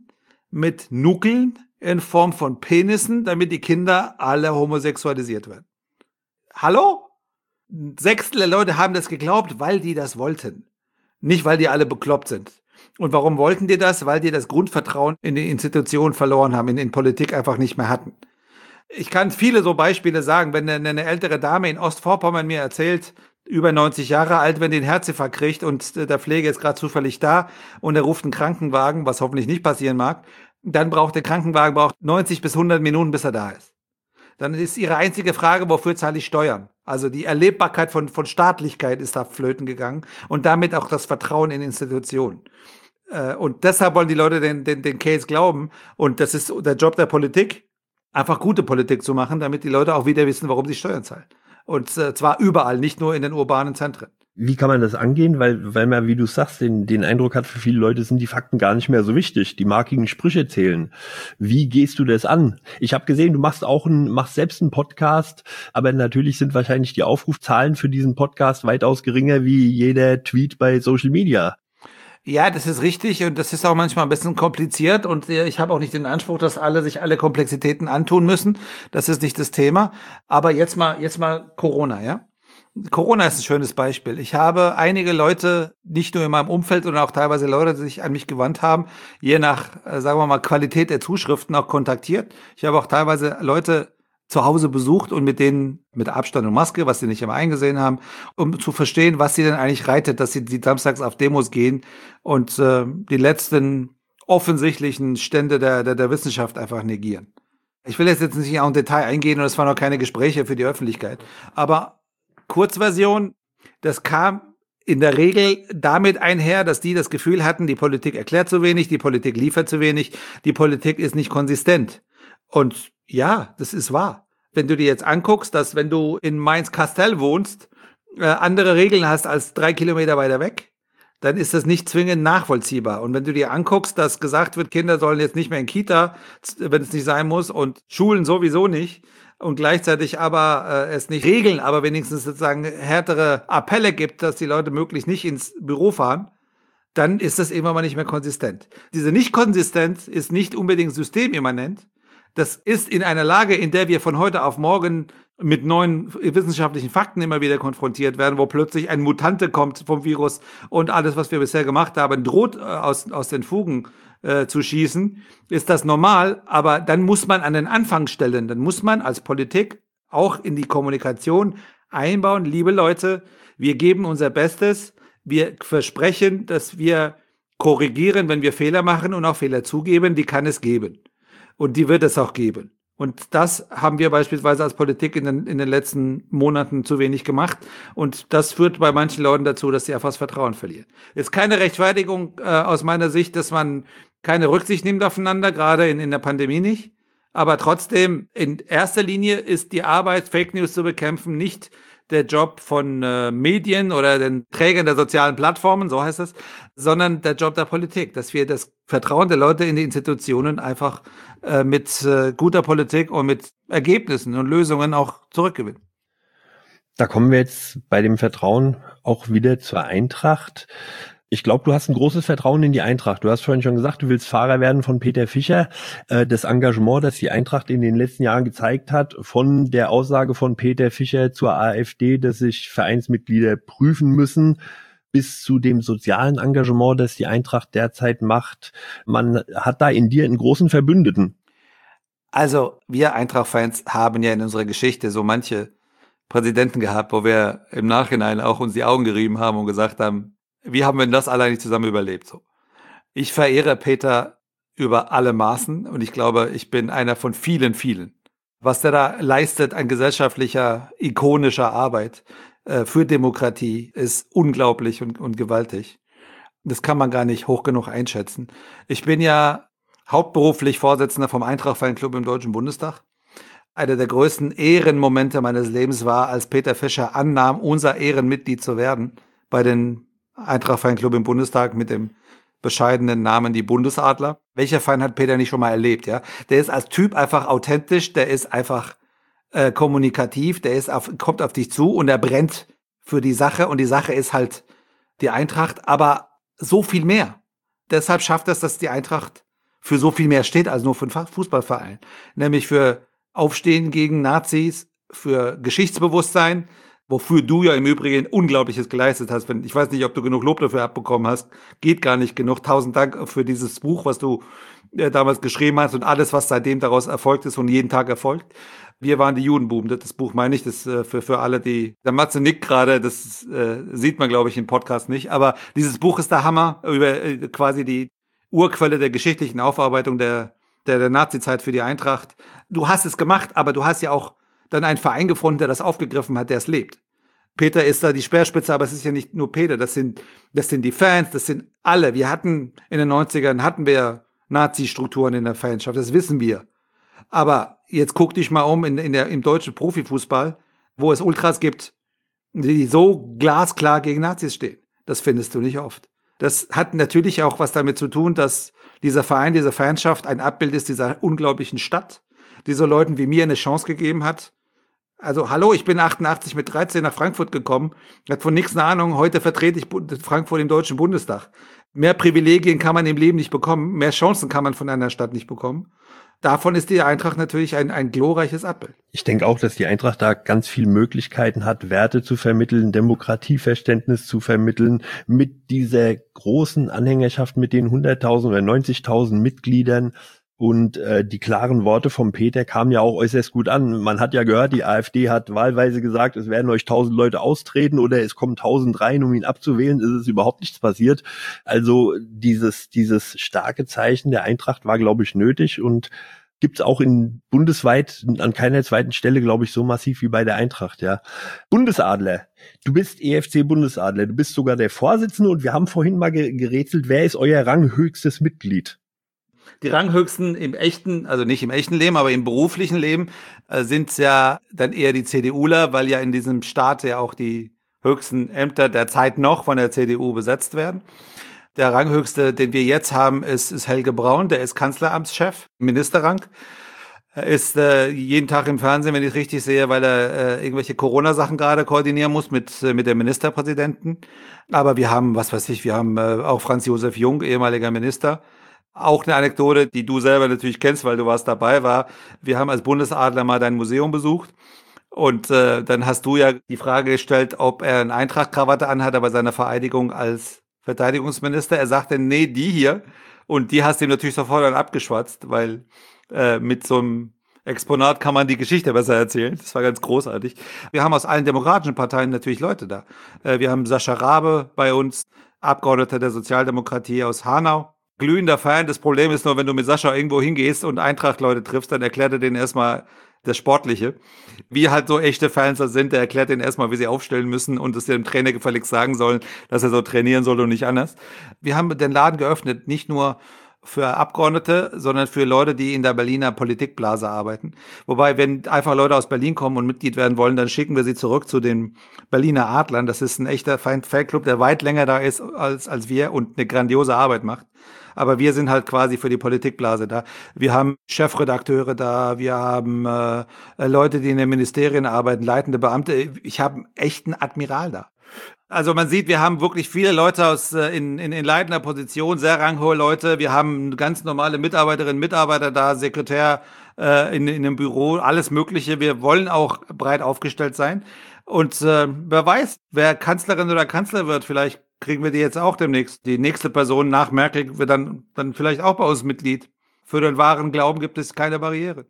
mit Nuckeln in Form von Penissen, damit die Kinder alle homosexualisiert werden. Hallo? Ein Sechstel der Leute haben das geglaubt, weil die das wollten. Nicht, weil die alle bekloppt sind. Und warum wollten die das? Weil die das Grundvertrauen in die Institutionen verloren haben, in, in Politik einfach nicht mehr hatten. Ich kann viele so Beispiele sagen, wenn eine, eine ältere Dame in Ostvorpommern mir erzählt, über neunzig Jahre alt, wenn die einen Herzinfarkt kriegt und der Pfleger ist gerade zufällig da und er ruft einen Krankenwagen, was hoffentlich nicht passieren mag, dann braucht der Krankenwagen braucht neunzig bis hundert Minuten, bis er da ist. Dann ist ihre einzige Frage, wofür zahle ich Steuern? Also die Erlebbarkeit von, von Staatlichkeit ist da flöten gegangen und damit auch das Vertrauen in Institutionen. Und deshalb wollen die Leute den, den, den Case glauben. Und das ist der Job der Politik, einfach gute Politik zu machen, damit die Leute auch wieder wissen, warum sie Steuern zahlen. Und zwar überall, nicht nur in den urbanen Zentren. Wie kann man das angehen? Weil, weil man, wie du sagst, den, den Eindruck hat, für viele Leute sind die Fakten gar nicht mehr so wichtig. Die markigen Sprüche zählen. Wie gehst du das an? Ich habe gesehen, du machst auch einen, machst selbst einen Podcast, aber natürlich sind wahrscheinlich die Aufrufzahlen für diesen Podcast weitaus geringer wie jeder Tweet bei Social Media. Ja, das ist richtig und das ist auch manchmal ein bisschen kompliziert und ich habe auch nicht den Anspruch, dass alle sich alle Komplexitäten antun müssen. Das ist nicht das Thema. Aber jetzt mal, jetzt mal Corona, ja? Corona ist ein schönes Beispiel. Ich habe einige Leute, nicht nur in meinem Umfeld, sondern auch teilweise Leute, die sich an mich gewandt haben, je nach, sagen wir mal, Qualität der Zuschriften auch kontaktiert. Ich habe auch teilweise Leute zu Hause besucht und mit denen mit Abstand und Maske, was sie nicht immer eingesehen haben, um zu verstehen, was sie denn eigentlich reitet, dass sie die samstags auf Demos gehen und äh, die letzten offensichtlichen Stände der, der, der Wissenschaft einfach negieren. Ich will jetzt, jetzt nicht auch im Detail eingehen und es waren auch keine Gespräche für die Öffentlichkeit, aber Kurzversion, das kam in der Regel damit einher, dass die das Gefühl hatten, die Politik erklärt zu wenig, die Politik liefert zu wenig, die Politik ist nicht konsistent. Und ja, das ist wahr. Wenn du dir jetzt anguckst, dass wenn du in Mainz-Kastell wohnst, äh, andere Regeln hast als drei Kilometer weiter weg, dann ist das nicht zwingend nachvollziehbar. Und wenn du dir anguckst, dass gesagt wird, Kinder sollen jetzt nicht mehr in Kita, wenn es nicht sein muss, und Schulen sowieso nicht, und gleichzeitig aber äh, es nicht regeln, aber wenigstens sozusagen härtere Appelle gibt, dass die Leute möglichst nicht ins Büro fahren, dann ist das irgendwann mal nicht mehr konsistent. Diese Nicht-Konsistenz ist nicht unbedingt systemimmanent. Das ist in einer Lage, in der wir von heute auf morgen mit neuen wissenschaftlichen Fakten immer wieder konfrontiert werden, wo plötzlich ein Mutante kommt vom Virus und alles, was wir bisher gemacht haben, droht äh, aus, aus den Fugen äh, zu schießen, ist das normal. Aber dann muss man an den Anfang stellen. Dann muss man als Politik auch in die Kommunikation einbauen. Liebe Leute, wir geben unser Bestes. Wir versprechen, dass wir korrigieren, wenn wir Fehler machen und auch Fehler zugeben. Die kann es geben. Und die wird es auch geben. Und das haben wir beispielsweise als Politik in den, in den letzten Monaten zu wenig gemacht. Und das führt bei manchen Leuten dazu, dass sie einfach das Vertrauen verlieren. Ist keine Rechtfertigung äh, aus meiner Sicht, dass man keine Rücksicht nimmt aufeinander, gerade in, in der Pandemie nicht. Aber trotzdem, in erster Linie ist die Arbeit, Fake News zu bekämpfen, nicht der Job von äh, Medien oder den Trägern der sozialen Plattformen, so heißt es, sondern der Job der Politik, dass wir das Vertrauen der Leute in die Institutionen einfach äh, mit äh, guter Politik und mit Ergebnissen und Lösungen auch zurückgewinnen. Da kommen wir jetzt bei dem Vertrauen auch wieder zur Eintracht. Ich glaube, du hast ein großes Vertrauen in die Eintracht. Du hast vorhin schon gesagt, du willst Fahrer werden von Peter Fischer. Das Engagement, das die Eintracht in den letzten Jahren gezeigt hat, von der Aussage von Peter Fischer zur AfD, dass sich Vereinsmitglieder prüfen müssen, bis zu dem sozialen Engagement, das die Eintracht derzeit macht. Man hat da in dir einen großen Verbündeten. Also wir Eintracht-Fans haben ja in unserer Geschichte so manche Präsidenten gehabt, wo wir im Nachhinein auch uns die Augen gerieben haben und gesagt haben, wie haben wir das alle nicht zusammen überlebt? So. Ich verehre Peter über alle Maßen und ich glaube, ich bin einer von vielen, vielen. Was der da leistet an gesellschaftlicher, ikonischer Arbeit äh, für Demokratie ist unglaublich und, und gewaltig. Das kann man gar nicht hoch genug einschätzen. Ich bin ja hauptberuflich Vorsitzender vom Eintracht-Fanclub im Deutschen Bundestag. Einer der größten Ehrenmomente meines Lebens war, als Peter Fischer annahm, unser Ehrenmitglied zu werden bei den Eintracht-Fanclub im Bundestag mit dem bescheidenen Namen die Bundesadler. Welcher Verein hat Peter nicht schon mal erlebt, ja? Der ist als Typ einfach authentisch, der ist einfach äh, kommunikativ, der ist auf, kommt auf dich zu und er brennt für die Sache und die Sache ist halt die Eintracht, aber so viel mehr. Deshalb schafft es, dass die Eintracht für so viel mehr steht als nur für einen Fußballverein. Nämlich für Aufstehen gegen Nazis, für Geschichtsbewusstsein, wofür du ja im Übrigen Unglaubliches geleistet hast. Ich weiß nicht, ob du genug Lob dafür abbekommen hast. Geht gar nicht genug. Tausend Dank für dieses Buch, was du äh, damals geschrieben hast und alles, was seitdem daraus erfolgt ist und jeden Tag erfolgt. Wir waren die Judenbuben. Das Buch meine ich, das äh, für für alle, die... Der Matze nickt gerade, das äh, sieht man, glaube ich, im Podcast nicht. Aber dieses Buch ist der Hammer über äh, quasi die Urquelle der geschichtlichen Aufarbeitung der, der, der Nazi-Zeit für die Eintracht. Du hast es gemacht, aber du hast ja auch dann einen Verein gefunden, der das aufgegriffen hat, der es lebt. Peter ist da die Speerspitze, aber es ist ja nicht nur Peter, das sind, das sind die Fans, das sind alle. Wir hatten in den neunzigern, hatten wir Nazi-Strukturen in der Fanschaft, das wissen wir. Aber jetzt guck dich mal um in, in der, im deutschen Profifußball, wo es Ultras gibt, die so glasklar gegen Nazis stehen. Das findest du nicht oft. Das hat natürlich auch was damit zu tun, dass dieser Verein, diese Fanschaft ein Abbild ist dieser unglaublichen Stadt, die so Leuten wie mir eine Chance gegeben hat. Also hallo, ich bin achtundachtzig mit dreizehn nach Frankfurt gekommen, hat von nichts eine Ahnung, heute vertrete ich Frankfurt im Deutschen Bundestag. Mehr Privilegien kann man im Leben nicht bekommen, mehr Chancen kann man von einer Stadt nicht bekommen. Davon ist die Eintracht natürlich ein, ein glorreiches Abbild. Ich denke auch, dass die Eintracht da ganz viele Möglichkeiten hat, Werte zu vermitteln, Demokratieverständnis zu vermitteln, mit dieser großen Anhängerschaft, mit den hunderttausend oder neunzigtausend Mitgliedern. Und äh, die klaren Worte vom Peter kamen ja auch äußerst gut an. Man hat ja gehört, die AfD hat wahlweise gesagt, es werden euch tausend Leute austreten oder es kommen tausend rein, um ihn abzuwählen. Es ist überhaupt nichts passiert. Also dieses dieses starke Zeichen der Eintracht war, glaube ich, nötig und gibt's auch in bundesweit an keiner zweiten Stelle, glaube ich, so massiv wie bei der Eintracht. Ja, Bundesadler. Du bist E F C-Bundesadler. Du bist sogar der Vorsitzende und wir haben vorhin mal gerätselt, wer ist euer ranghöchstes Mitglied? Die Ranghöchsten im echten, also nicht im echten Leben, aber im beruflichen Leben, äh, sind ja dann eher die CDUler, weil ja in diesem Staat ja auch die höchsten Ämter der Zeit noch von der C D U besetzt werden. Der Ranghöchste, den wir jetzt haben, ist, ist Helge Braun, der ist Kanzleramtschef, Ministerrang. Er ist äh, jeden Tag im Fernsehen, wenn ich richtig sehe, weil er äh, irgendwelche Corona-Sachen gerade koordinieren muss mit, äh, mit dem Ministerpräsidenten. Aber wir haben, was weiß ich, wir haben äh, auch Franz Josef Jung, ehemaliger Minister. Auch eine Anekdote, die du selber natürlich kennst, weil du warst dabei, war, wir haben als Bundesadler mal dein Museum besucht und äh, dann hast du ja die Frage gestellt, ob er eine Eintracht-Krawatte anhat bei seiner Vereidigung als Verteidigungsminister. Er sagte, nee, die hier. Und die hast du ihm natürlich sofort dann abgeschwatzt, weil äh, mit so einem Exponat kann man die Geschichte besser erzählen. Das war ganz großartig. Wir haben aus allen demokratischen Parteien natürlich Leute da. Äh, wir haben Sascha Rabe bei uns, Abgeordneter der Sozialdemokratie aus Hanau. Glühender Fan. Das Problem ist nur, wenn du mit Sascha irgendwo hingehst und Eintracht-Leute triffst, dann erklärt er denen erstmal das Sportliche. Wie halt so echte Fans da sind, der erklärt denen erstmal, wie sie aufstellen müssen und es dem Trainer gefälligst sagen sollen, dass er so trainieren soll und nicht anders. Wir haben den Laden geöffnet, nicht nur für Abgeordnete, sondern für Leute, die in der Berliner Politikblase arbeiten. Wobei, wenn einfach Leute aus Berlin kommen und Mitglied werden wollen, dann schicken wir sie zurück zu den Berliner Adlern. Das ist ein echter Fanclub, der weit länger da ist als, als wir und eine grandiose Arbeit macht. Aber wir sind halt quasi für die Politikblase da. Wir haben Chefredakteure da, wir haben äh, Leute, die in den Ministerien arbeiten, leitende Beamte. Ich habe einen echten Admiral da. Also man sieht, wir haben wirklich viele Leute aus äh, in, in, in leitender Position, sehr ranghohe Leute. Wir haben ganz normale Mitarbeiterinnen, Mitarbeiter da, Sekretär äh, in, in einem Büro, alles Mögliche. Wir wollen auch breit aufgestellt sein. Und äh, wer weiß, wer Kanzlerin oder Kanzler wird, vielleicht kriegen wir die jetzt auch demnächst. Die nächste Person nach Merkel wird dann, dann vielleicht auch bei uns Mitglied. Für den wahren Glauben gibt es keine Barriere.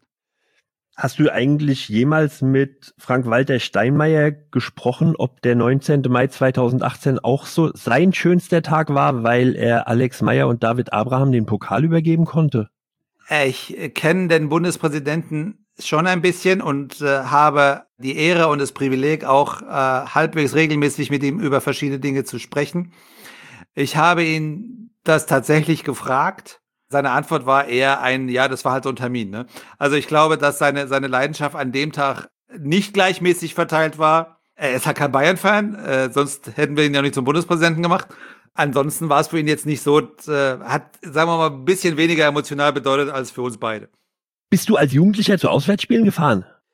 Hast du eigentlich jemals mit Frank-Walter Steinmeier gesprochen, ob der neunzehnten Mai zweitausendachtzehn auch so sein schönster Tag war, weil er Alex Meyer und David Abraham den Pokal übergeben konnte? Ich kenne den Bundespräsidenten schon ein bisschen und äh, habe die Ehre und das Privileg, auch äh, halbwegs regelmäßig mit ihm über verschiedene Dinge zu sprechen. Ich habe ihn das tatsächlich gefragt. Seine Antwort war eher ein, ja, das war halt so ein Termin. Ne? Also ich glaube, dass seine, seine Leidenschaft an dem Tag nicht gleichmäßig verteilt war. Er ist halt kein Bayern-Fan, äh, sonst hätten wir ihn ja nicht zum Bundespräsidenten gemacht. Ansonsten war es für ihn jetzt nicht so, äh, hat, sagen wir mal, ein bisschen weniger emotional bedeutet als für uns beide. Bist du als Jugendlicher zu Auswärtsspielen gefahren?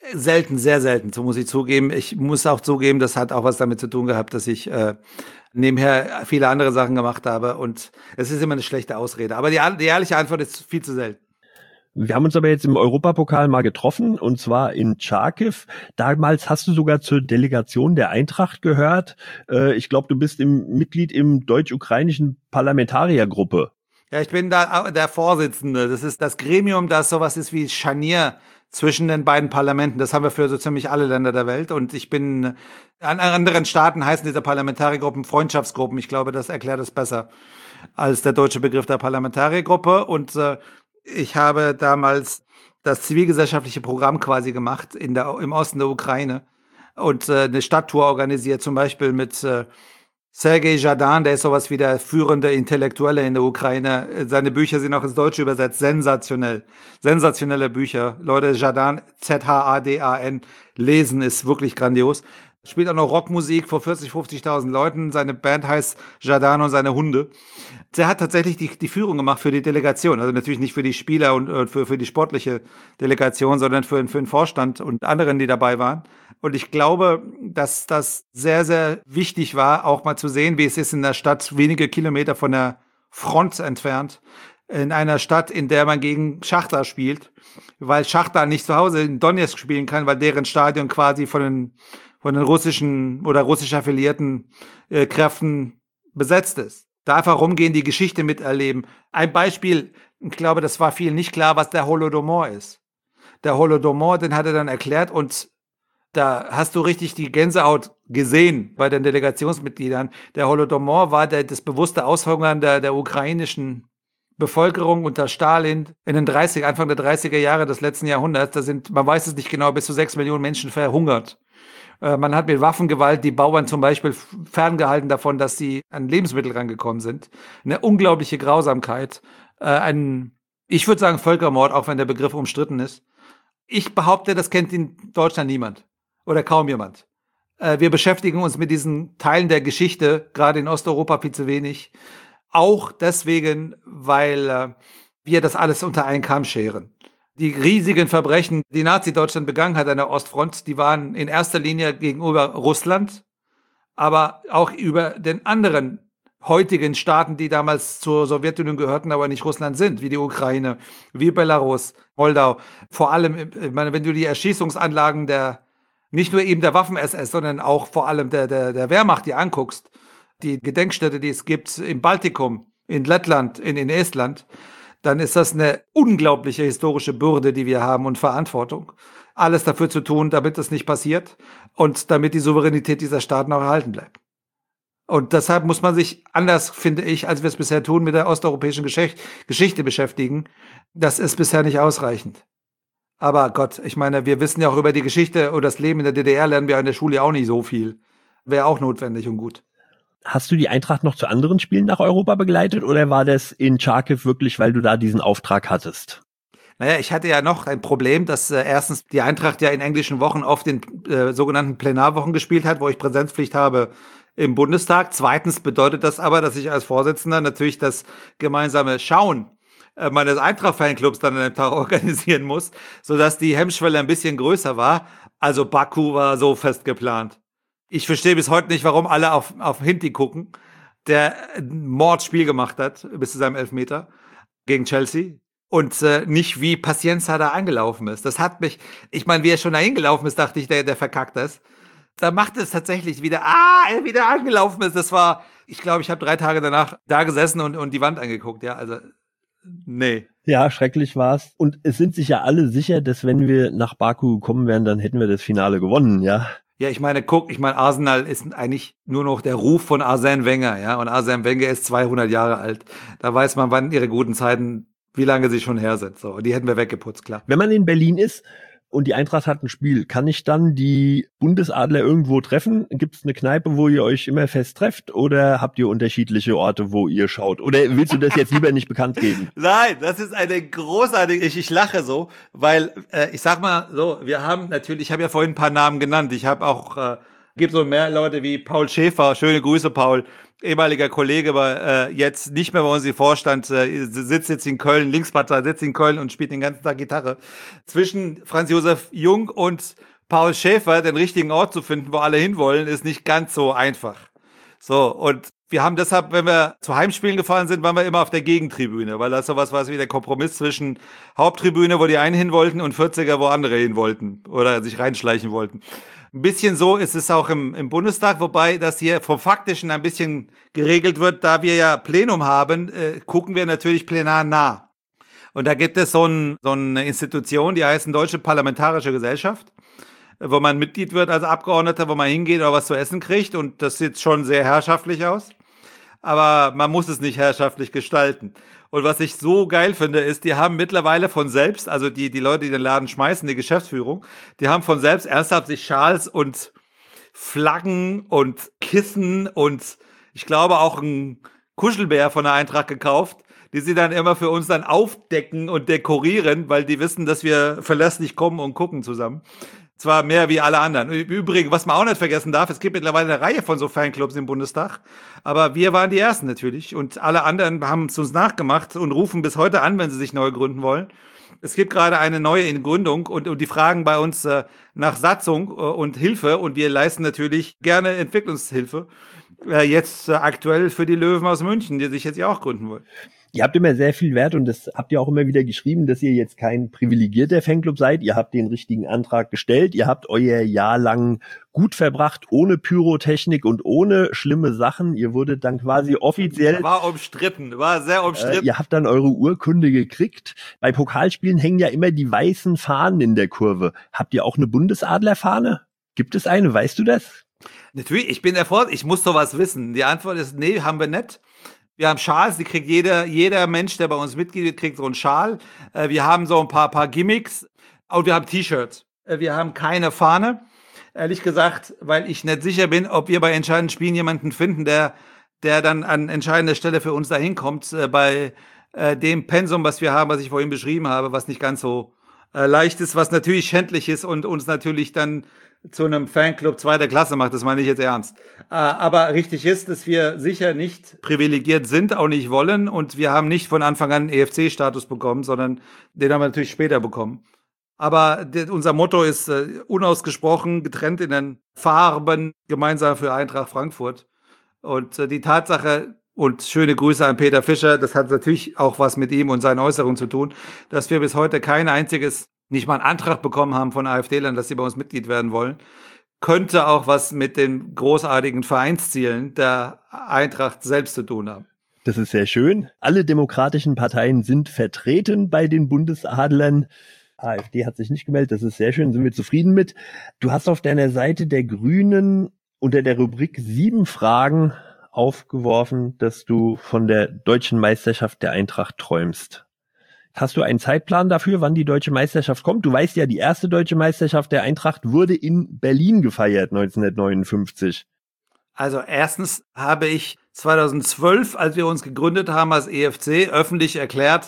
Selten, sehr selten, so muss ich zugeben. Ich muss auch zugeben, das hat auch was damit zu tun gehabt, dass ich äh, nebenher viele andere Sachen gemacht habe und es ist immer eine schlechte Ausrede. Aber die, die ehrliche Antwort ist viel zu selten. Wir haben uns aber jetzt im Europapokal mal getroffen, und zwar in Charkiw. Damals hast du sogar zur Delegation der Eintracht gehört. Äh, ich glaube, du bist im Mitglied im deutsch-ukrainischen Parlamentariergruppe. Ja, ich bin da der Vorsitzende. Das ist das Gremium, das sowas ist wie Scharnier zwischen den beiden Parlamenten. Das haben wir für so ziemlich alle Länder der Welt. Und ich bin, an anderen Staaten heißen diese Parlamentariergruppen Freundschaftsgruppen. Ich glaube, das erklärt es besser als der deutsche Begriff der Parlamentariergruppe. Und äh, ich habe damals das zivilgesellschaftliche Programm quasi gemacht in der, im Osten der Ukraine und äh, eine Stadttour organisiert, zum Beispiel mit äh, Sergei Jardin, der ist sowas wie der führende Intellektuelle in der Ukraine. Seine Bücher sind auch ins Deutsche übersetzt. Sensationell. Sensationelle Bücher. Leute, Jardin, Z H A D A N, lesen ist wirklich grandios. Spielt auch noch Rockmusik vor vierzig, fünfzigtausend Leuten. Seine Band heißt Jardin und seine Hunde. Der hat tatsächlich die, die Führung gemacht für die Delegation. Also natürlich nicht für die Spieler und äh, für, für die sportliche Delegation, sondern für, für den Vorstand und anderen, die dabei waren. Und ich glaube, dass das sehr, sehr wichtig war, auch mal zu sehen, wie es ist in der Stadt, wenige Kilometer von der Front entfernt, in einer Stadt, in der man gegen Schachtar spielt, weil Schachtar nicht zu Hause in Donetsk spielen kann, weil deren Stadion quasi von den, von den russischen oder russisch affiliierten äh, Kräften besetzt ist. Da einfach rumgehen, die Geschichte miterleben. Ein Beispiel, ich glaube, das war vielen nicht klar, was der Holodomor ist. Der Holodomor, den hat er dann erklärt und da hast du richtig die Gänsehaut gesehen bei den Delegationsmitgliedern. Der Holodomor war der, das bewusste Aushungern der, der ukrainischen Bevölkerung unter Stalin in den dreißiger, Anfang der dreißiger Jahre des letzten Jahrhunderts. Da sind, man weiß es nicht genau, bis zu sechs Millionen Menschen verhungert. Äh, man hat mit Waffengewalt die Bauern zum Beispiel ferngehalten davon, dass sie an Lebensmittel rangekommen sind. Eine unglaubliche Grausamkeit. Äh, ein, ich würde sagen, Völkermord, auch wenn der Begriff umstritten ist. Ich behaupte, das kennt in Deutschland niemand. Oder kaum jemand. Äh, wir beschäftigen uns mit diesen Teilen der Geschichte, gerade in Osteuropa viel zu wenig. Auch deswegen, weil äh, wir das alles unter einen Kamm scheren. Die riesigen Verbrechen, die Nazi-Deutschland begangen hat an der Ostfront, die waren in erster Linie gegenüber Russland, aber auch über den anderen heutigen Staaten, die damals zur Sowjetunion gehörten, aber nicht Russland sind, wie die Ukraine, wie Belarus, Moldau. Vor allem, ich meine, wenn du die Erschießungsanlagen der nicht nur eben der Waffen-S S, sondern auch vor allem der, der, der Wehrmacht, die anguckst, die Gedenkstätte, die es gibt im Baltikum, in Lettland, in, in Estland, dann ist das eine unglaubliche historische Bürde, die wir haben und Verantwortung. Alles dafür zu tun, damit das nicht passiert und damit die Souveränität dieser Staaten auch erhalten bleibt. Und deshalb muss man sich anders, finde ich, als wir es bisher tun, mit der osteuropäischen Geschichte, Geschichte beschäftigen. Das ist bisher nicht ausreichend. Aber Gott, ich meine, wir wissen ja auch über die Geschichte oder das Leben in der D D R lernen wir in der Schule auch nicht so viel. Wäre auch notwendig und gut. Hast du die Eintracht noch zu anderen Spielen nach Europa begleitet oder war das in Charkiw wirklich, weil du da diesen Auftrag hattest? Naja, ich hatte ja noch ein Problem, dass äh, erstens die Eintracht ja in englischen Wochen oft in äh, sogenannten Plenarwochen gespielt hat, wo ich Präsenzpflicht habe im Bundestag. Zweitens bedeutet das aber, dass ich als Vorsitzender natürlich das gemeinsame Schauen meines Eintracht-Fanclubs dann an einem Tag organisieren muss, sodass die Hemmschwelle ein bisschen größer war. Also Baku war so fest geplant. Ich verstehe bis heute nicht, warum alle auf, auf Hinti gucken, der ein Mordspiel gemacht hat bis zu seinem Elfmeter gegen Chelsea und äh, nicht wie Pacienza da angelaufen ist. Das hat mich, ich meine, wie er schon da hingelaufen ist, dachte ich, der, der verkackt das. Da macht es tatsächlich wieder, ah, er wieder angelaufen ist. Das war, ich glaube, ich habe drei Tage danach da gesessen und, und die Wand angeguckt, ja, also nee. Ja, schrecklich war's. Und es sind sich ja alle sicher, dass wenn wir nach Baku gekommen wären, dann hätten wir das Finale gewonnen, ja. Ja, ich meine, guck, ich meine, Arsenal ist eigentlich nur noch der Ruf von Arsène Wenger, ja. Und Arsène Wenger ist zweihundert Jahre alt. Da weiß man, wann ihre guten Zeiten, wie lange sie schon her sind. So, und die hätten wir weggeputzt, klar. Wenn man in Berlin ist und die Eintracht hat ein Spiel, kann ich dann die Bundesadler irgendwo treffen? Gibt es eine Kneipe, wo ihr euch immer fest trefft? Oder habt ihr unterschiedliche Orte, wo ihr schaut? Oder willst du das jetzt lieber nicht bekannt geben? Nein, das ist eine großartige, ich, ich lache so, weil äh, ich sag mal so, wir haben natürlich, ich habe ja vorhin ein paar Namen genannt, ich habe auch äh, Gibt so mehr Leute wie Paul Schäfer, schöne Grüße, Paul, ehemaliger Kollege, aber äh, jetzt nicht mehr bei uns im Vorstand, äh, sitzt jetzt in Köln, Linkspartei, sitzt in Köln und spielt den ganzen Tag Gitarre. Zwischen Franz Josef Jung und Paul Schäfer den richtigen Ort zu finden, wo alle hinwollen, ist nicht ganz so einfach. So, und wir haben deshalb, wenn wir zu Heimspielen gefahren sind, waren wir immer auf der Gegentribüne, weil das sowas war wie der Kompromiss zwischen Haupttribüne, wo die einen hin wollten, und vierziger, wo andere hin wollten oder sich reinschleichen wollten. Ein bisschen so ist es auch im, im Bundestag, wobei das hier vom Faktischen ein bisschen geregelt wird. Da wir ja Plenum haben, äh, gucken wir natürlich plenar nah. Und da gibt es so, ein, so eine Institution, die heißt Deutsche Parlamentarische Gesellschaft, wo man Mitglied wird als Abgeordneter, wo man hingeht oder was zu essen kriegt. Und das sieht schon sehr herrschaftlich aus. Aber man muss es nicht herrschaftlich gestalten. Und was ich so geil finde, ist, die haben mittlerweile von selbst, also die, die Leute, die den Laden schmeißen, die Geschäftsführung, die haben von selbst ernsthaft sich Schals und Flaggen und Kissen und ich glaube auch einen Kuschelbär von der Eintracht gekauft, die sie dann immer für uns dann aufdecken und dekorieren, weil die wissen, dass wir verlässlich kommen und gucken zusammen. Zwar mehr wie alle anderen. Übrigens, was man auch nicht vergessen darf, es gibt mittlerweile eine Reihe von so Fanclubs im Bundestag, aber wir waren die Ersten natürlich und alle anderen haben es uns nachgemacht und rufen bis heute an, wenn sie sich neu gründen wollen. Es gibt gerade eine neue in Gründung und, und die fragen bei uns äh, nach Satzung äh, und Hilfe und wir leisten natürlich gerne Entwicklungshilfe. Äh, jetzt äh, aktuell für die Löwen aus München, die sich jetzt ja auch gründen wollen. Ihr habt immer sehr viel Wert und das habt ihr auch immer wieder geschrieben, dass ihr jetzt kein privilegierter Fanclub seid. Ihr habt den richtigen Antrag gestellt. Ihr habt euer Jahr lang gut verbracht, ohne Pyrotechnik und ohne schlimme Sachen. Ihr wurdet dann quasi offiziell... War umstritten, war sehr umstritten. Äh, ihr habt dann eure Urkunde gekriegt. Bei Pokalspielen hängen ja immer die weißen Fahnen in der Kurve. Habt ihr auch eine Bundesadlerfahne? Gibt es eine? Weißt du das? Natürlich, ich bin erfordert. Ich muss sowas wissen. Die Antwort ist, nee, haben wir nicht. Wir haben Schals, die kriegt jeder, jeder Mensch, der bei uns mitgeht, kriegt so einen Schal. Wir haben so ein paar, paar Gimmicks und wir haben T-Shirts. Wir haben keine Fahne. Ehrlich gesagt, weil ich nicht sicher bin, ob wir bei entscheidenden Spielen jemanden finden, der, der dann an entscheidender Stelle für uns dahin kommt, bei dem Pensum, was wir haben, was ich vorhin beschrieben habe, was nicht ganz so leicht ist, was natürlich schändlich ist und uns natürlich dann zu einem Fanclub zweiter Klasse macht, das meine ich jetzt ernst. Aber richtig ist, dass wir sicher nicht privilegiert sind, auch nicht wollen und wir haben nicht von Anfang an einen E F C-Status bekommen, sondern den haben wir natürlich später bekommen. Aber unser Motto ist unausgesprochen, getrennt in den Farben, gemeinsam für Eintracht Frankfurt. Und die Tatsache, und schöne Grüße an Peter Fischer, das hat natürlich auch was mit ihm und seinen Äußerungen zu tun, dass wir bis heute kein einziges nicht mal einen Antrag bekommen haben von AfD-Lern, dass sie bei uns Mitglied werden wollen, könnte auch was mit den großartigen Vereinszielen der Eintracht selbst zu tun haben. Das ist sehr schön. Alle demokratischen Parteien sind vertreten bei den Bundesadlern. AfD hat sich nicht gemeldet, das ist sehr schön, sind wir zufrieden mit. Du hast auf deiner Seite der Grünen unter der Rubrik sieben Fragen aufgeworfen, dass du von der deutschen Meisterschaft der Eintracht träumst. Hast du einen Zeitplan dafür, wann die deutsche Meisterschaft kommt? Du weißt ja, die erste deutsche Meisterschaft der Eintracht wurde in Berlin gefeiert, neunzehnhundertneunundfünfzig. Also erstens habe ich zweitausendzwölf, als wir uns gegründet haben als E F C, öffentlich erklärt,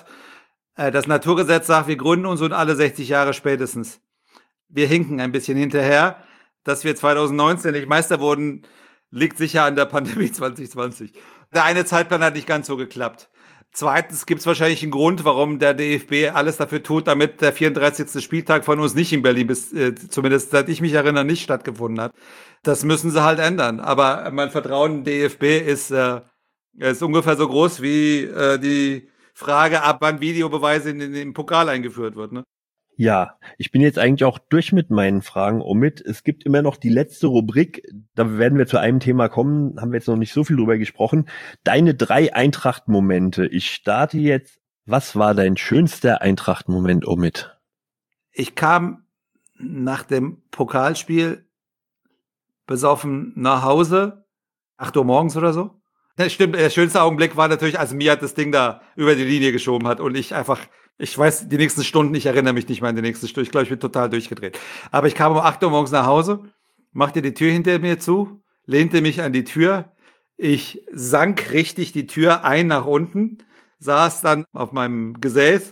das Naturgesetz sagt, wir gründen uns und alle sechzig Jahre spätestens. Wir hinken ein bisschen hinterher. Dass wir zweitausendneunzehn nicht Meister wurden, liegt sicher an der Pandemie zwanzig zwanzig. Der eine Zeitplan hat nicht ganz so geklappt. Zweitens gibt es wahrscheinlich einen Grund, warum der D F B alles dafür tut, damit der vierunddreißigste Spieltag von uns nicht in Berlin, bis, äh, zumindest seit ich mich erinnere, nicht stattgefunden hat. Das müssen sie halt ändern. Aber mein Vertrauen in den D F B ist, äh, ist ungefähr so groß wie äh, die Frage, ab wann Videobeweise in, in den Pokal eingeführt wird. Ne? Ja, ich bin jetzt eigentlich auch durch mit meinen Fragen, Omid. Es gibt immer noch die letzte Rubrik, da werden wir zu einem Thema kommen, haben wir jetzt noch nicht so viel drüber gesprochen. Deine drei Eintracht-Momente. Ich starte jetzt. Was war dein schönster Eintracht-Moment, Omid? Ich kam nach dem Pokalspiel besoffen nach Hause, acht Uhr morgens oder so. Ja, stimmt, der schönste Augenblick war natürlich, als Miat das Ding da über die Linie geschoben hat und ich einfach, ich weiß, die nächsten Stunden, ich erinnere mich nicht mehr an die nächsten Stunden, ich glaube, ich bin total durchgedreht. Aber ich kam um acht Uhr morgens nach Hause, machte die Tür hinter mir zu, lehnte mich an die Tür, ich sank richtig die Tür ein nach unten, saß dann auf meinem Gesäß.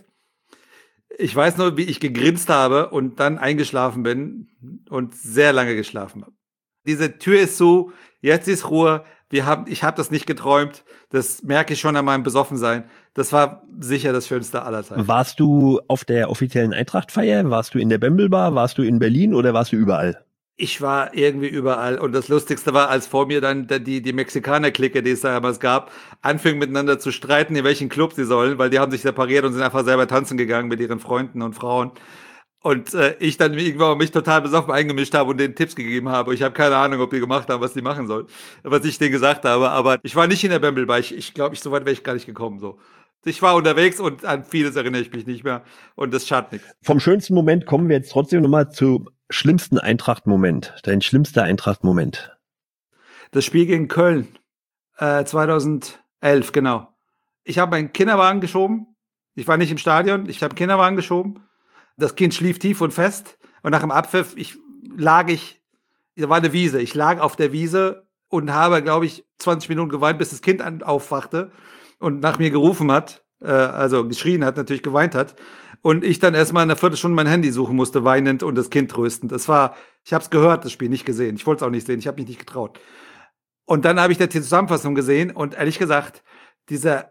Ich weiß nur, wie ich gegrinst habe und dann eingeschlafen bin und sehr lange geschlafen habe. diese Tür ist zu, jetzt ist Ruhe. Wir haben, ich habe das nicht geträumt. Das merke ich schon an meinem Besoffensein. Das war sicher das Schönste aller Zeiten. Warst du auf der offiziellen Eintracht-Feier? Warst du in der Bembel-Bar? Warst du in Berlin oder warst du überall? Ich war irgendwie überall. Und das Lustigste war, als vor mir dann die, die Mexikaner-Clique, die es da damals gab, anfingen miteinander zu streiten, in welchen Club sie sollen, weil die haben sich separiert und sind einfach selber tanzen gegangen mit ihren Freunden und Frauen. Und äh, ich dann irgendwann mich total besoffen eingemischt habe und denen Tipps gegeben habe. Ich habe keine Ahnung, ob die gemacht haben, was die machen sollen, was ich denen gesagt habe. Aber ich war nicht in der Bembel, weil ich, ich glaube, ich so weit wäre ich gar nicht gekommen. So, ich war unterwegs und an vieles erinnere ich mich nicht mehr. Und das schadet nichts. Vom schönsten Moment kommen wir jetzt trotzdem nochmal zum schlimmsten Eintracht-Moment. Dein schlimmster Eintracht-Moment. Das Spiel gegen Köln, äh, zweitausendelf, genau. Ich habe meinen Kinderwagen geschoben. Ich war nicht im Stadion. Ich habe einen Kinderwagen geschoben. Das Kind schlief tief und fest und nach dem Abpfiff ich, lag ich, da war eine Wiese, ich lag auf der Wiese und habe, glaube ich, zwanzig Minuten geweint, bis das Kind an, aufwachte und nach mir gerufen hat, äh, also geschrien hat, natürlich geweint hat und ich dann erstmal in einer Viertelstunde mein Handy suchen musste, weinend und das Kind tröstend. Das war, ich habe es gehört, das Spiel, nicht gesehen. Ich wollte es auch nicht sehen, ich habe mich nicht getraut. Und dann habe ich die Zusammenfassung gesehen und ehrlich gesagt, dieser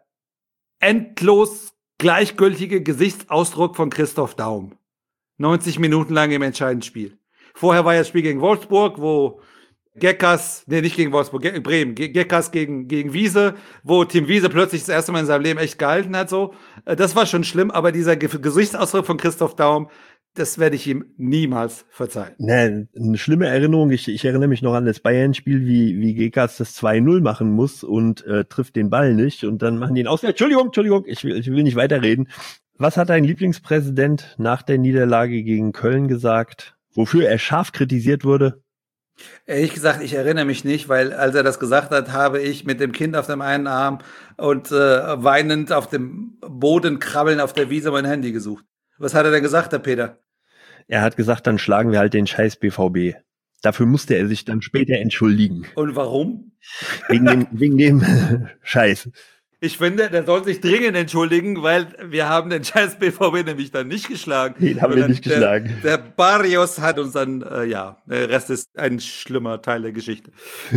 endlos gleichgültige Gesichtsausdruck von Christoph Daum. neunzig Minuten lang im entscheidenden Spiel. Vorher war ja das Spiel gegen Wolfsburg, wo Gekas, nee, nicht gegen Wolfsburg, Ge- Bremen, Ge- Gekas gegen, gegen Wiese, wo Tim Wiese plötzlich das erste Mal in seinem Leben echt gehalten hat, so. Das war schon schlimm, aber dieser Ge- Gesichtsausdruck von Christoph Daum, das werde ich ihm niemals verzeihen. Ne, eine schlimme Erinnerung. Ich, ich erinnere mich noch an das Bayern-Spiel, wie, wie Gekas das zwei null machen muss und äh, trifft den Ball nicht. Und dann machen die ihn aus. Entschuldigung, Entschuldigung, ich will, ich will nicht weiterreden. Was hat dein Lieblingspräsident nach der Niederlage gegen Köln gesagt, wofür er scharf kritisiert wurde? Ehrlich gesagt, ich erinnere mich nicht, weil als er das gesagt hat, habe ich mit dem Kind auf dem einen Arm und äh, weinend auf dem Boden krabbeln auf der Wiese mein Handy gesucht. Was hat er denn gesagt, Herr Peter? Er hat gesagt, dann schlagen wir halt den scheiß B V B. Dafür musste er sich dann später entschuldigen. Und warum? Wegen dem, wegen dem Scheiß. Ich finde, der soll sich dringend entschuldigen, weil wir haben den scheiß B V B nämlich dann nicht geschlagen. Den haben wir nicht der, geschlagen. Der Barrios hat uns dann, äh, ja, der Rest ist ein schlimmer Teil der Geschichte.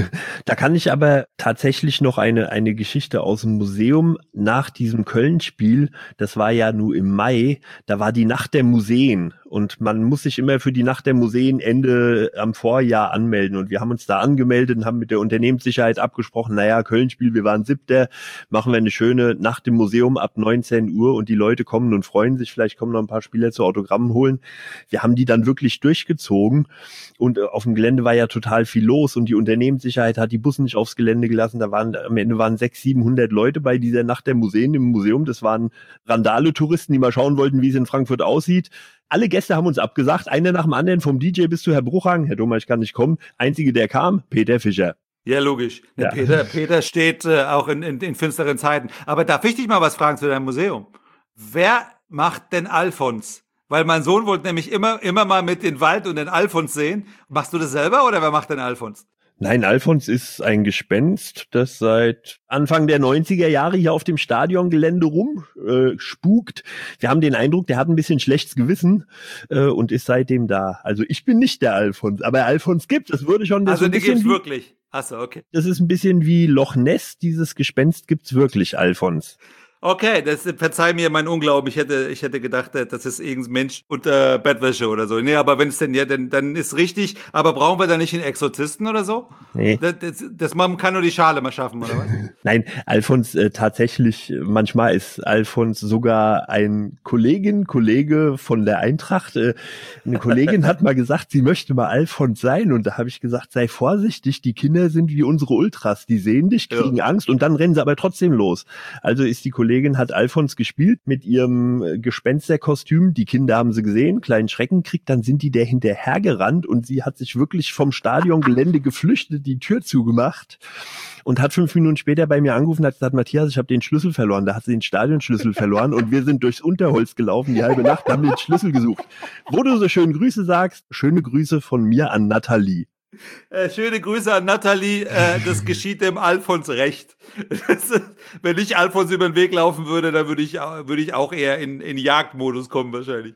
Da kann ich aber tatsächlich noch eine, eine Geschichte aus dem Museum nach diesem Köln-Spiel, das war ja nur im Mai, da war die Nacht der Museen und man muss sich immer für die Nacht der Museen Ende am Vorjahr anmelden und wir haben uns da angemeldet und haben mit der Unternehmenssicherheit abgesprochen, naja, Köln-Spiel, wir waren siebter, machen wir eine schöne Nacht im Museum ab neunzehn Uhr und die Leute kommen und freuen sich, vielleicht kommen noch ein paar Spieler zu Autogrammen holen. Wir haben die dann wirklich durchgezogen und auf dem Gelände war ja total viel los und die Unternehmenssicherheit hat die Busse nicht aufs Gelände gelassen. Da waren am Ende waren sechshundert, siebenhundert Leute bei dieser Nacht der Museen im Museum. Das waren Randale-Touristen, die mal schauen wollten, wie es in Frankfurt aussieht. Alle Gäste haben uns abgesagt, einer nach dem anderen, vom D J bis zu Herr Bruchhang. Herr Dommer, ich kann nicht kommen. Einzige, der kam, Peter Fischer. Ja, logisch. Ja. Peter, Peter steht äh, auch in, in, in finsteren Zeiten. Aber darf ich dich mal was fragen zu deinem Museum? Wer macht denn Alfons? Weil mein Sohn wollte nämlich immer, immer mal mit den Wald und den Alfons sehen. Machst du das selber oder wer macht denn Alfons? Nein, Alfons ist ein Gespenst, das seit Anfang der neunziger Jahre hier auf dem Stadiongelände rum äh, spukt. Wir haben den Eindruck, der hat ein bisschen schlechtes Gewissen äh, und ist seitdem da. Also ich bin nicht der Alfons, aber Alfons gibt es. Würde schon das Also so ein die bisschen gibt's wie, wirklich. Achso, okay. Das ist ein bisschen wie Loch Ness. Dieses Gespenst gibt's wirklich, Alfons. Okay, das verzeih mir mein Unglauben. Ich hätte, ich hätte gedacht, das ist irgendein Mensch unter Bettwäsche oder so. Nee, aber wenn es denn ja, dann, dann ist richtig. Aber brauchen wir da nicht einen Exorzisten oder so? Nee. Das, das, das man kann nur die Schale mal schaffen, oder was? Nein, Alfons äh, tatsächlich, manchmal ist Alfons sogar ein Kollegin, Kollege von der Eintracht. Äh, eine Kollegin hat mal gesagt, sie möchte mal Alfons sein. Und da habe ich gesagt, sei vorsichtig, die Kinder sind wie unsere Ultras. Die sehen dich, kriegen ja Angst und dann rennen sie aber trotzdem los. Also ist die Kollegin hat Alfons gespielt mit ihrem Gespensterkostüm. Die Kinder haben sie gesehen, kleinen Schrecken kriegt, dann sind die der hinterhergerannt und sie hat sich wirklich vom Stadiongelände geflüchtet, die Tür zugemacht und hat fünf Minuten später bei mir angerufen und hat gesagt, Matthias, ich habe den Schlüssel verloren. Da hat sie den Stadionschlüssel verloren und wir sind durchs Unterholz gelaufen, die halbe Nacht, haben den Schlüssel gesucht. Wo du so schön Grüße sagst, schöne Grüße von mir an Nathalie. Äh, schöne Grüße an Nathalie, äh, das geschieht dem Alfons recht. Das, wenn ich Alfons über den Weg laufen würde, dann würde ich, würde ich auch eher in, in Jagdmodus kommen wahrscheinlich.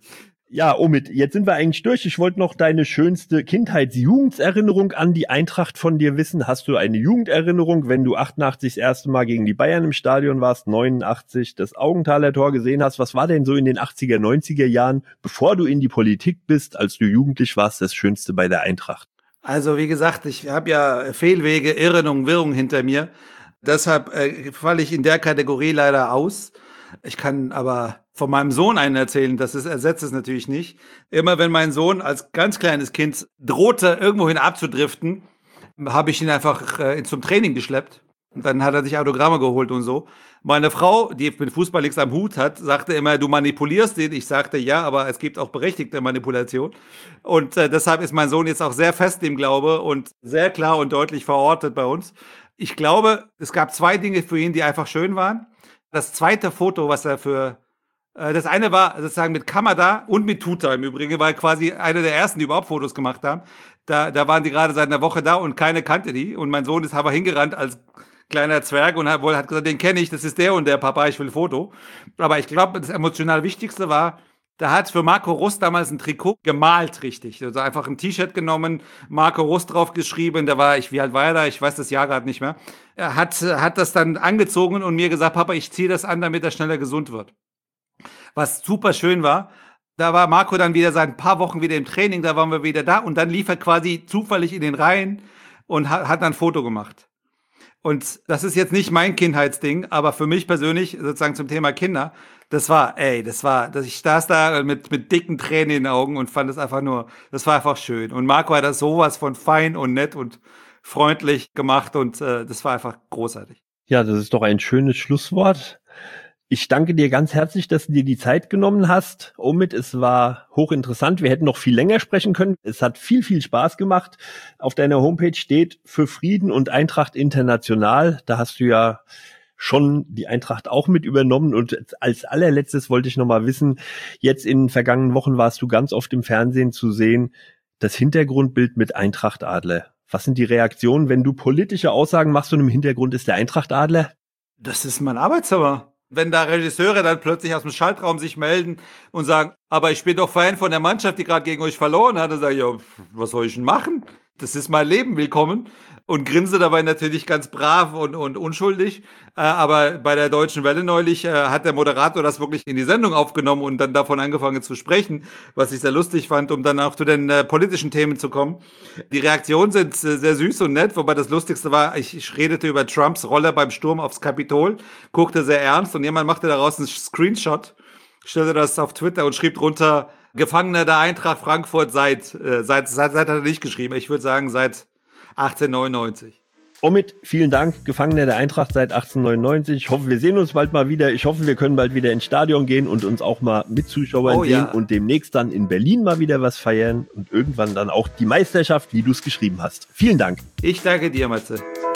Ja, Omid, jetzt sind wir eigentlich durch. Ich wollte noch deine schönste Kindheits-Jugenderinnerung an die Eintracht von dir wissen. Hast du eine Jugenderinnerung, wenn du achtundachtzig das erste Mal gegen die Bayern im Stadion warst, neunundachtzig das Augenthaler Tor gesehen hast? Was war denn so in den achtziger, neunziger Jahren, bevor du in die Politik bist, als du jugendlich warst, das Schönste bei der Eintracht? Also wie gesagt, ich habe ja Fehlwege, Irren und Wirrungen hinter mir. Deshalb äh, falle ich in der Kategorie leider aus. Ich kann aber von meinem Sohn einen erzählen, das ist, ersetzt es natürlich nicht. Immer wenn mein Sohn als ganz kleines Kind drohte, irgendwohin abzudriften, habe ich ihn einfach äh, zum Training geschleppt. Und dann hat er sich Autogramme geholt und so. Meine Frau, die mit Fußball nichts am Hut hat, sagte immer, du manipulierst ihn. Ich sagte, ja, aber es gibt auch berechtigte Manipulation. Und äh, deshalb ist mein Sohn jetzt auch sehr fest im Glaube und sehr klar und deutlich verortet bei uns. Ich glaube, es gab zwei Dinge für ihn, die einfach schön waren. Das zweite Foto, was er für, äh, das eine war sozusagen mit Kamada und mit Tuta im Übrigen, war quasi einer der ersten, die überhaupt Fotos gemacht haben. Da, da waren die gerade seit einer Woche da und keine kannte die. Und mein Sohn ist aber hingerannt als kleiner Zwerg und hat wohl hat gesagt, den kenne ich, das ist der und der Papa, ich will ein Foto. Aber ich glaube, das emotional Wichtigste war, da hat für Marco Rust damals ein Trikot gemalt, richtig. Also einfach ein T-Shirt genommen, Marco Rust drauf geschrieben, da war ich, wie alt war er da? Ich weiß das Jahr gerade nicht mehr. Er hat, hat das dann angezogen und mir gesagt, Papa, ich ziehe das an, damit er schneller gesund wird. Was super schön war, da war Marco dann wieder seit ein paar Wochen wieder im Training, da waren wir wieder da und dann lief er quasi zufällig in den Reihen und hat, hat dann ein Foto gemacht. Und das ist jetzt nicht mein Kindheitsding, aber für mich persönlich, sozusagen zum Thema Kinder, das war, ey, das war, dass ich saß da mit, mit dicken Tränen in den Augen und fand es einfach nur, das war einfach schön. Und Marco hat das sowas von fein und nett und freundlich gemacht und äh, das war einfach großartig. Ja, das ist doch ein schönes Schlusswort. Ich danke dir ganz herzlich, dass du dir die Zeit genommen hast. Omid, es war hochinteressant. Wir hätten noch viel länger sprechen können. Es hat viel, viel Spaß gemacht. Auf deiner Homepage steht für Frieden und Eintracht International. Da hast du ja schon die Eintracht auch mit übernommen. Und als allerletztes wollte ich noch mal wissen, jetzt in den vergangenen Wochen warst du ganz oft im Fernsehen zu sehen, das Hintergrundbild mit Eintracht-Adler. Was sind die Reaktionen, wenn du politische Aussagen machst und im Hintergrund ist der Eintracht-Adler? Das ist mein Arbeitszimmer. Wenn da Regisseure dann plötzlich aus dem Schaltraum sich melden und sagen, aber ich bin doch Fan von der Mannschaft, die gerade gegen euch verloren hat, dann sage ich, ja, was soll ich denn machen? Das ist mein Leben, willkommen. Und grinse dabei natürlich ganz brav und, und unschuldig. Äh, aber bei der Deutschen Welle neulich äh, hat der Moderator das wirklich in die Sendung aufgenommen und dann davon angefangen zu sprechen, was ich sehr lustig fand, um dann auch zu den äh, politischen Themen zu kommen. Die Reaktionen sind äh, sehr süß und nett, wobei das Lustigste war, ich, ich redete über Trumps Rolle beim Sturm aufs Kapitol, guckte sehr ernst und jemand machte daraus einen Screenshot, stellte das auf Twitter und schrieb drunter, Gefangener der Eintracht Frankfurt seit, äh, seit, seit, seit hat er nicht geschrieben, ich würde sagen seit achtzehnhundertneunundneunzig. Omid, vielen Dank, Gefangener der Eintracht seit achtzehnhundertneunundneunzig. Ich hoffe, wir sehen uns bald mal wieder. Ich hoffe, wir können bald wieder ins Stadion gehen und uns auch mal mit Zuschauern oh, sehen ja. und demnächst dann in Berlin mal wieder was feiern und irgendwann dann auch die Meisterschaft, wie du es geschrieben hast. Vielen Dank. Ich danke dir, Matze.